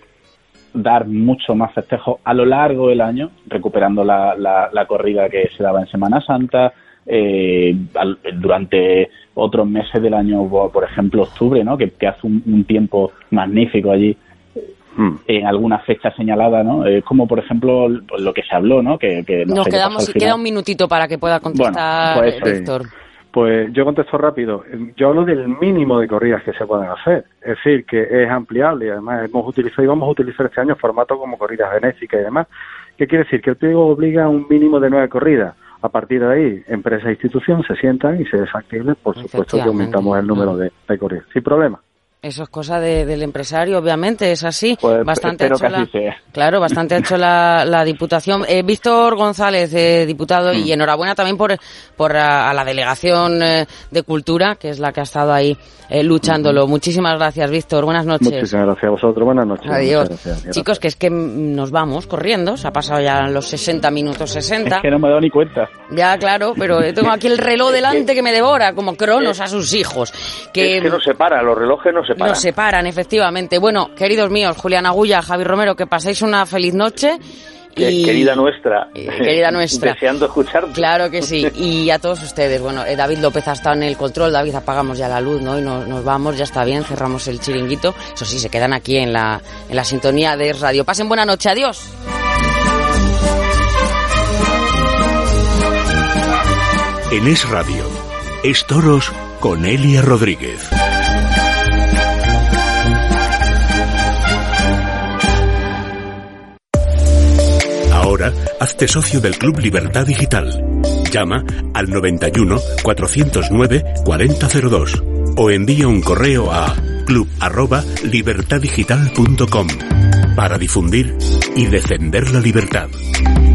dar mucho más festejos a lo largo del año, recuperando la, la, la corrida que se daba en Semana Santa, eh, al, durante otros meses del año, por ejemplo octubre, ¿no? que, que hace un, un tiempo magnífico allí, hmm. en alguna fecha señalada, ¿no? Es como, por ejemplo, lo que se habló, ¿no? Que, que no Nos sé, quedamos, queda un minutito para que pueda contestar, bueno, pues, Víctor. Sí. Pues yo contesto rápido. Yo hablo del mínimo de corridas que se pueden hacer. Es decir, que es ampliable, y además hemos utilizado y vamos a utilizar este año formatos como corridas benéficas y demás. ¿Qué quiere decir? Que el pliego obliga a un mínimo de nueve corridas. A partir de ahí, empresa e institución se sientan y se desactiven. Por supuesto que aumentamos el número de, de corridas. Sin problema. Eso es cosa de, del empresario, obviamente, es así. Pues bastante espero hecho que así la, sea. Claro, bastante ha hecho la, la Diputación. Eh, Víctor González, eh, diputado, mm. y enhorabuena también por, por a, a la Delegación eh, de Cultura, que es la que ha estado ahí eh, luchándolo. Mm-hmm. Muchísimas gracias, Víctor. Buenas noches. Muchísimas gracias a vosotros. Buenas noches. Adiós. Gracias, gracias. Chicos, que es que nos vamos corriendo. Se ha pasado ya los sesenta minutos, sesenta. Es que no me he dado ni cuenta. Ya, claro, pero tengo aquí el reloj delante que me devora, como Cronos a sus hijos. Que, es que no se para, los relojes no se separan. Nos separan, efectivamente. Bueno, queridos míos, Julián Agulla, Javi Romero, que paséis una feliz noche. Y, querida nuestra, eh, querida nuestra, deseando escucharte. Claro que sí, y a todos ustedes. Bueno, eh, David López ha estado en el control. David, apagamos ya la luz, ¿no? Y nos, nos vamos, ya está bien, cerramos el chiringuito. Eso sí, se quedan aquí en la, en la sintonía de Es Radio. Pasen buena noche, adiós. En Es Radio, Es Toros con Elia Rodríguez. Ahora, hazte socio del Club Libertad Digital. Llama al noventa y uno, cuatrocientos nueve, cuarenta cero dos o envía un correo a club arroba libertad digital punto com para difundir y defender la libertad.